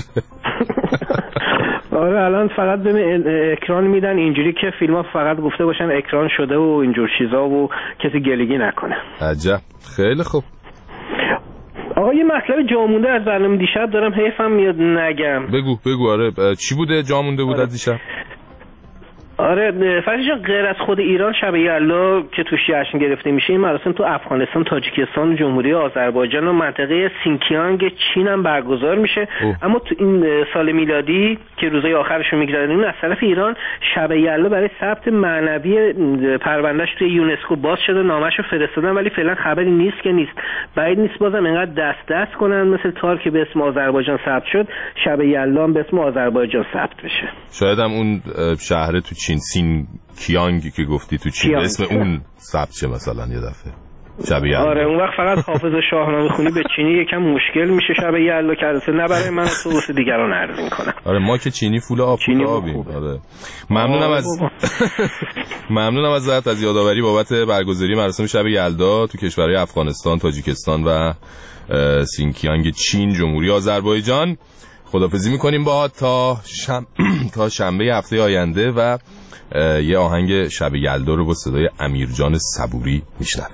آره الان فقط به اکران میدن اینجوری که فیلم‌ها فقط گفته باشن اکران شده و اینجور چیزا و کسی گلگی نکنه. عجب، خیلی خوب. آقا یه مطلب جا مونده از برنامه دیشب دارم، حیفم میاد نگم. بگو. آره چی بوده جا مونده بود از دیشب؟ آره فرض جان، غیر از خود ایران شب یلدا که توش جشن گرفته میشه، این مراسم تو افغانستان، تاجیکستان، جمهوری آذربایجان و منطقه سینکیانگ چین هم برگزار میشه. اما تو این سال میلادی که روزهای آخرش رو میگذرونیم، از طرف ایران شب یلدا برای ثبت معنوی پروندهش توی یونسکو باز شده، نامش رو فرستادن، ولی فعلا خبری نیست که نیست. بعید نیست بازم اینقدر دست کنن مثل تار که به اسم آذربایجان ثبت شد، شب یلدا هم به اسم آذربایجان ثبت بشه. شاید هم اون شهر تو چین، سینکیانگ که گفتی تو چین، اسم اون ثبت شه مثلا یه دفعه شب یلدا. آره اون وقت فقط حافظ شاهنامه خونی به چینی یکم مشکل میشه شب یلدا، که البته نه برای من، تو واسه دیگران عرض میکنم. آره ما که چینی فول آبیم. آره ممنونم ازت از یادآوری بابت برگزاری مراسم شب یلدا تو کشورهای افغانستان، تاجیکستان و سینکیانگ چین، جمهوری آذربایجان. خداحافظی میکنیم با تا شنبه هفته آینده و یه آهنگ شب یلدا رو با صدای امیرجان صبوری میشنویم.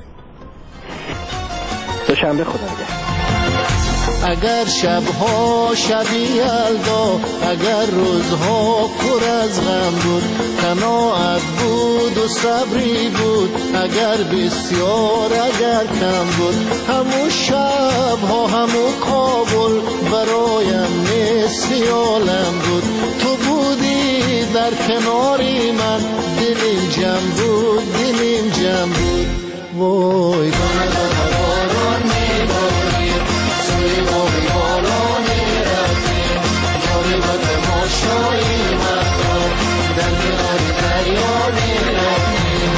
تا شنبه، خدا نگهدار. اگر شبها شب یلدا، اگر روزها پر از غم بود، قناعت بود و صبری بود، اگر بسیار اگر کم بود، همون شبها همون کابل برایم مثل عالم بود. تو بودی در کناری من، دلیم جمع بود، دلیم جمع بود. وای باران میباریم، سوی باقی بالا میرفتیم، جاری و تماشایی مردم در کنار دریا میرفتیم.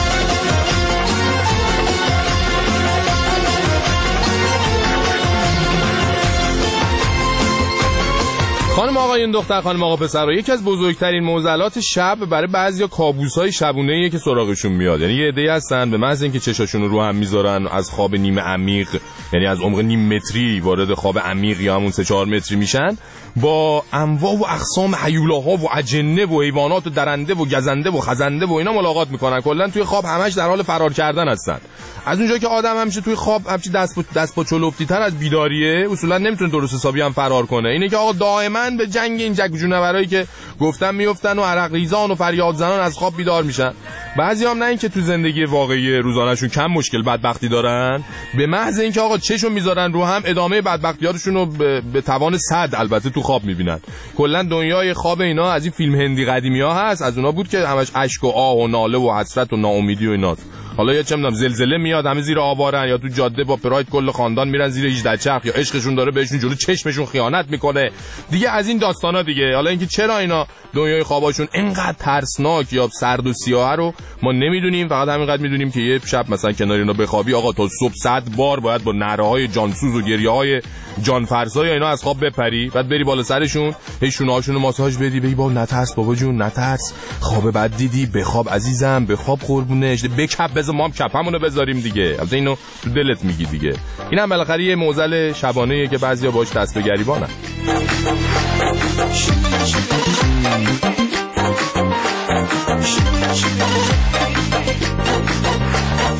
خانم آقایون، دختر خانم آقا پسر، یکی از بزرگترین معضلات شب برای بعضیا کابوس‌های شبونه‌ایه که سراغشون میاد. یعنی یه عده‌ای هستن به محض اینکه چشاشون رو هم میذارن از خواب نیمه عمیق، یعنی از عمق نیم متری وارد خواب عمیق یا همون 3-4 متری میشن، با انواع و اقسام هیولاها و اجنه و حیوانات و درنده و گزنده و خزنده و اینا ملاقات میکنن. کلا توی خواب همش در حال فرار کردن هستن. از اونجایی که آدم همیشه توی خواب همیشه دست با چلوفتی‌تر از بیداریه، اصولا نمیتونه درست حسابی هم فرار کنه. اینه که آقا دائما به جنگ این جگجونورایی که گفتم میافتن و عرق ریزان و فریاد زنان از خواب بیدار میشن. بعضیام نه اینکه تو زندگی واقعی روزانه‌شون کم مشکل بدبختی دارن، به محض اینکه آقا چشم میذارن رو هم ادامه بدبختیاشون رو به توان 100 البته تو خواب میبینن. کلا دنیای خواب اینا از این فیلم هندی قدیمی‌ها هست، از اونها بود که همش اشک و آه و ناله و حسرت و ناامیدی و ایناست. حالا یا چه میدونم زلزله میاد همه زیر آوارن، یا تو جاده با پراید کل خاندان میرن زیر 18 چرخ، یا عشقشون داره بهشون جلو چشمشون خیانت میکنه دیگه. از این داستانا دیگه. حالا اینکه چرا اینا دنیای خواباشون اینقدر ترسناک یا سرد و سیاه رو ما نمیدونیم، فقط همینقدر میدونیم که یه شب مثلا کنار اینا بخوابی آقا تا صبح 100 بار باید با نره‌های جانسوز و گریه‌های جانفرسای اینا از خواب بپری، بعد بری بالا سرشون هی شونه‌هاشون رو ماساژ بدی، بگی با نترس بابا جون نترس، خواب بد دیدی، بخواب عزیزم، بخواب قربونش، بکپ بذار ما هم کپمونو بذاریم دیگه. البته اینو تو دلت میگی دیگه. اینم بالاخره یه معضل شبانه‌ایه که بعضیا باهاش دست به گریبانن.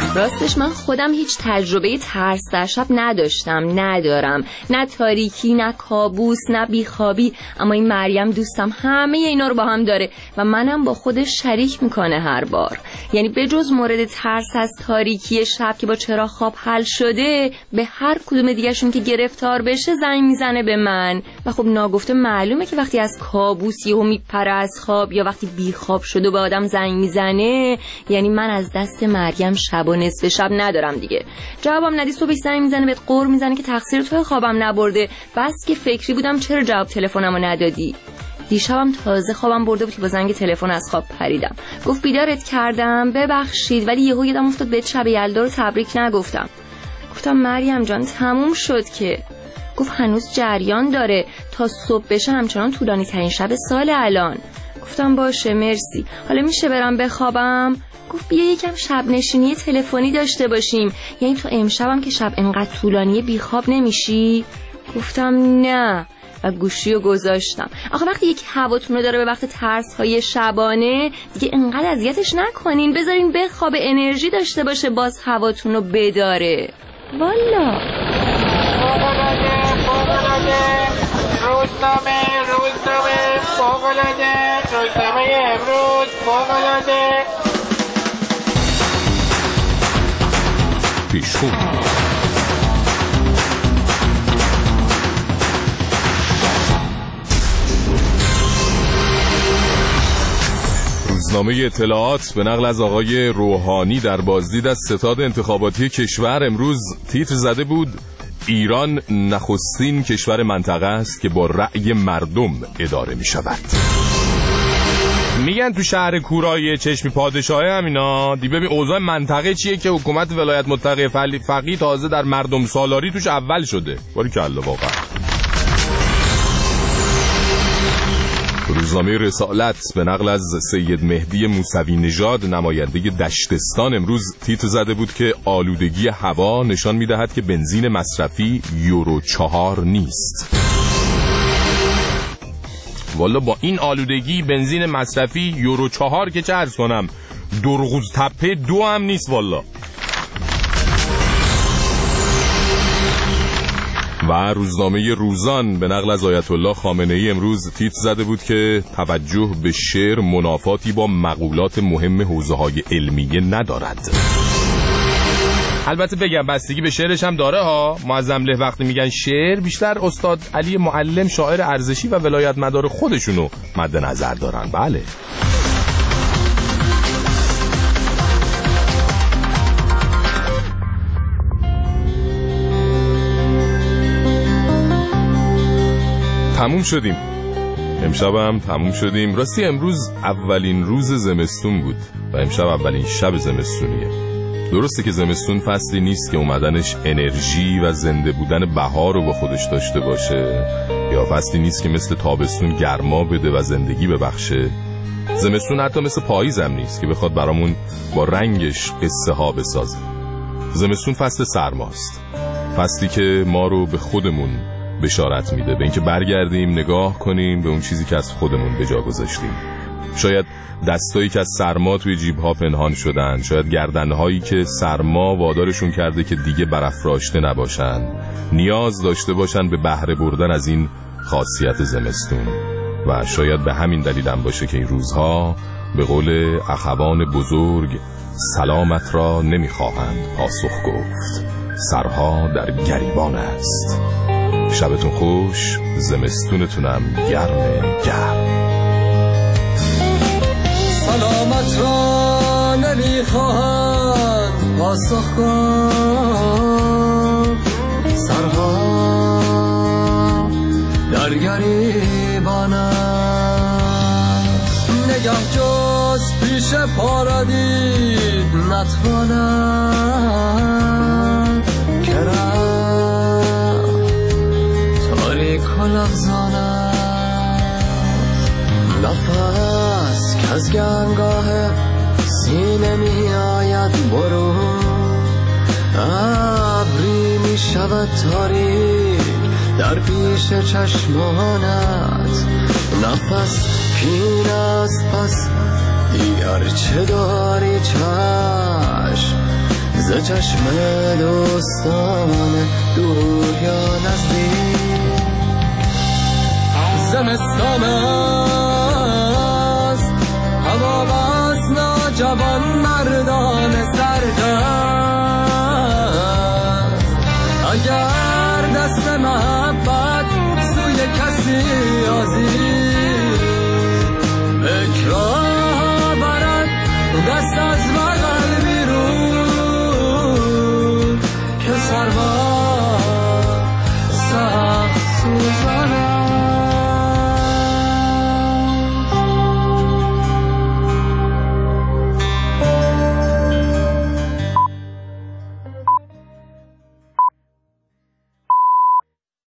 راستش من خودم هیچ تجربه ترس در شب ندارم، نه تاریکی، نه کابوس، نه بیخوابی، اما این مریم دوستم همه اینا رو با هم داره و منم با خودش شریک میکنه هر بار. یعنی به جز مورد ترس از تاریکی شب که با چراغ خواب حل شده، به هر کدوم دیگه‌شون که گرفتار بشه زنگ میزنه به من و خب ناگفته معلومه که وقتی از کابوس یهو میپره از خواب یا وقتی بیخواب شده به آدم زنگ میزنه، یعنی من از دست مریم شب و نصف شب ندارم دیگه. جوابم ندی صبح زنگ میزنه بهت قور میزنه که تقصیر توی خوابم نبرده، بس که فکری بودم چرا جواب تلفنمو ندادی. دیشبم تازه خوابم برده بود که با زنگ تلفن از خواب پریدم. گفت بیدارت کردم ببخشید، ولی یهو یادم افتاد بهت شب یلدا رو تبریک نگفتم. گفتم مریم جان تموم شد که. گفت هنوز جریان داره، تا صبح بشه همچنان طولانی ترین شب سال الان. گفتم باشه مرسی، حالا میشه برم بخوابم؟ گفت بیا یکم شب نشینی تلفنی داشته باشیم، یعنی تو امشبم که شب انقدر طولانی بیخواب نمیشی؟ گفتم نه و گوشی رو گذاشتم. آخه وقتی یک هواتون رو داره به وقت ترس های شبانه دیگه انقدر اذیتش نکنین، بذارین بخواب انرژی داشته باشه باز هواتون رو بداره. والا روزنامه فوق‌العاده، روزنامه امروز فوق‌العاده. پیشخون روزنامه اطلاعات به نقل از آقای روحانی در بازدید از ستاد انتخاباتی کشور امروز تیتر زده بود ایران نخستین کشور منطقه است که با رأی مردم اداره می شود. میگن تو شهر کورای چشمی پادشاهی همینا دی ببین اوضاع منطقه چیه که حکومت ولایت متحده فقیه تازه در مردم سالاری توش اول شده. باریکالله واقعا. روزنامه رسالت به نقل از سید مهدی موسوی نژاد نماینده دشتستان امروز تیتر زده بود که آلودگی هوا نشان می‌دهد که بنزین مصرفی یورو 4 نیست. والا با این آلودگی بنزین مصرفی یورو 4 که چه عرض کنم، درغوز تپه 2 هم نیست والا. و روزنامه روزان به نقل از آیت الله خامنه ای امروز تیتر زده بود که توجه به شعر منافاتی با مقولات مهم حوزه‌های علمیه ندارد. البته بگم بستگی به شعرش هم داره ها. معظم له وقتی میگن شعر بیشتر استاد علی معلم شاعر ارزشی و ولایت مدار خودشونو مد نظر دارن. بله تموم شدیم. امشب هم تموم شدیم. راستی امروز اولین روز زمستون بود و امشب اولین شب زمستونیه. درسته که زمستون فصلی نیست که اومدنش انرژی و زنده بودن بهار رو با خودش داشته باشه، یا فصلی نیست که مثل تابستون گرما بده و زندگی ببخشه. زمستون حتی مثل پاییز هم نیست که بخواد برامون با رنگش قصه ها بسازه. زمستون فصل سرماست، فصلی که ما رو به خودمون بشارت میده، به اینکه برگردیم نگاه کنیم به اون چیزی که از خودمون به جا گذاشتیم. شاید دستایی که از سرما توی جیب‌ها پنهان شدن، شاید گردن‌هایی که سرما وادارشون کرده که دیگه برافراشته نباشن، نیاز داشته باشن به بهره بردن از این خاصیت زمستون. و شاید به همین دلیل هم باشه که این روزها به قول اخوان بزرگ سلامت را نمیخواهند پاسخ گفت، سرها در گریبان است. شبتون خوش، زمستونتونم گرم. سلامت را نمیخواهند پاسخ گفت، سرها در گریبان است. نگاه جز پیش پا دید نتواند که تاریک و لغزان است. نفس که از گنگاه سینه می آید برون، ابری می شود تاریک در پیش چشمانت. نفس کین است پس دیگر چه داری چشم، ز چشم دوستان دور یا نزدیک زمستان است هوا باز ناجوان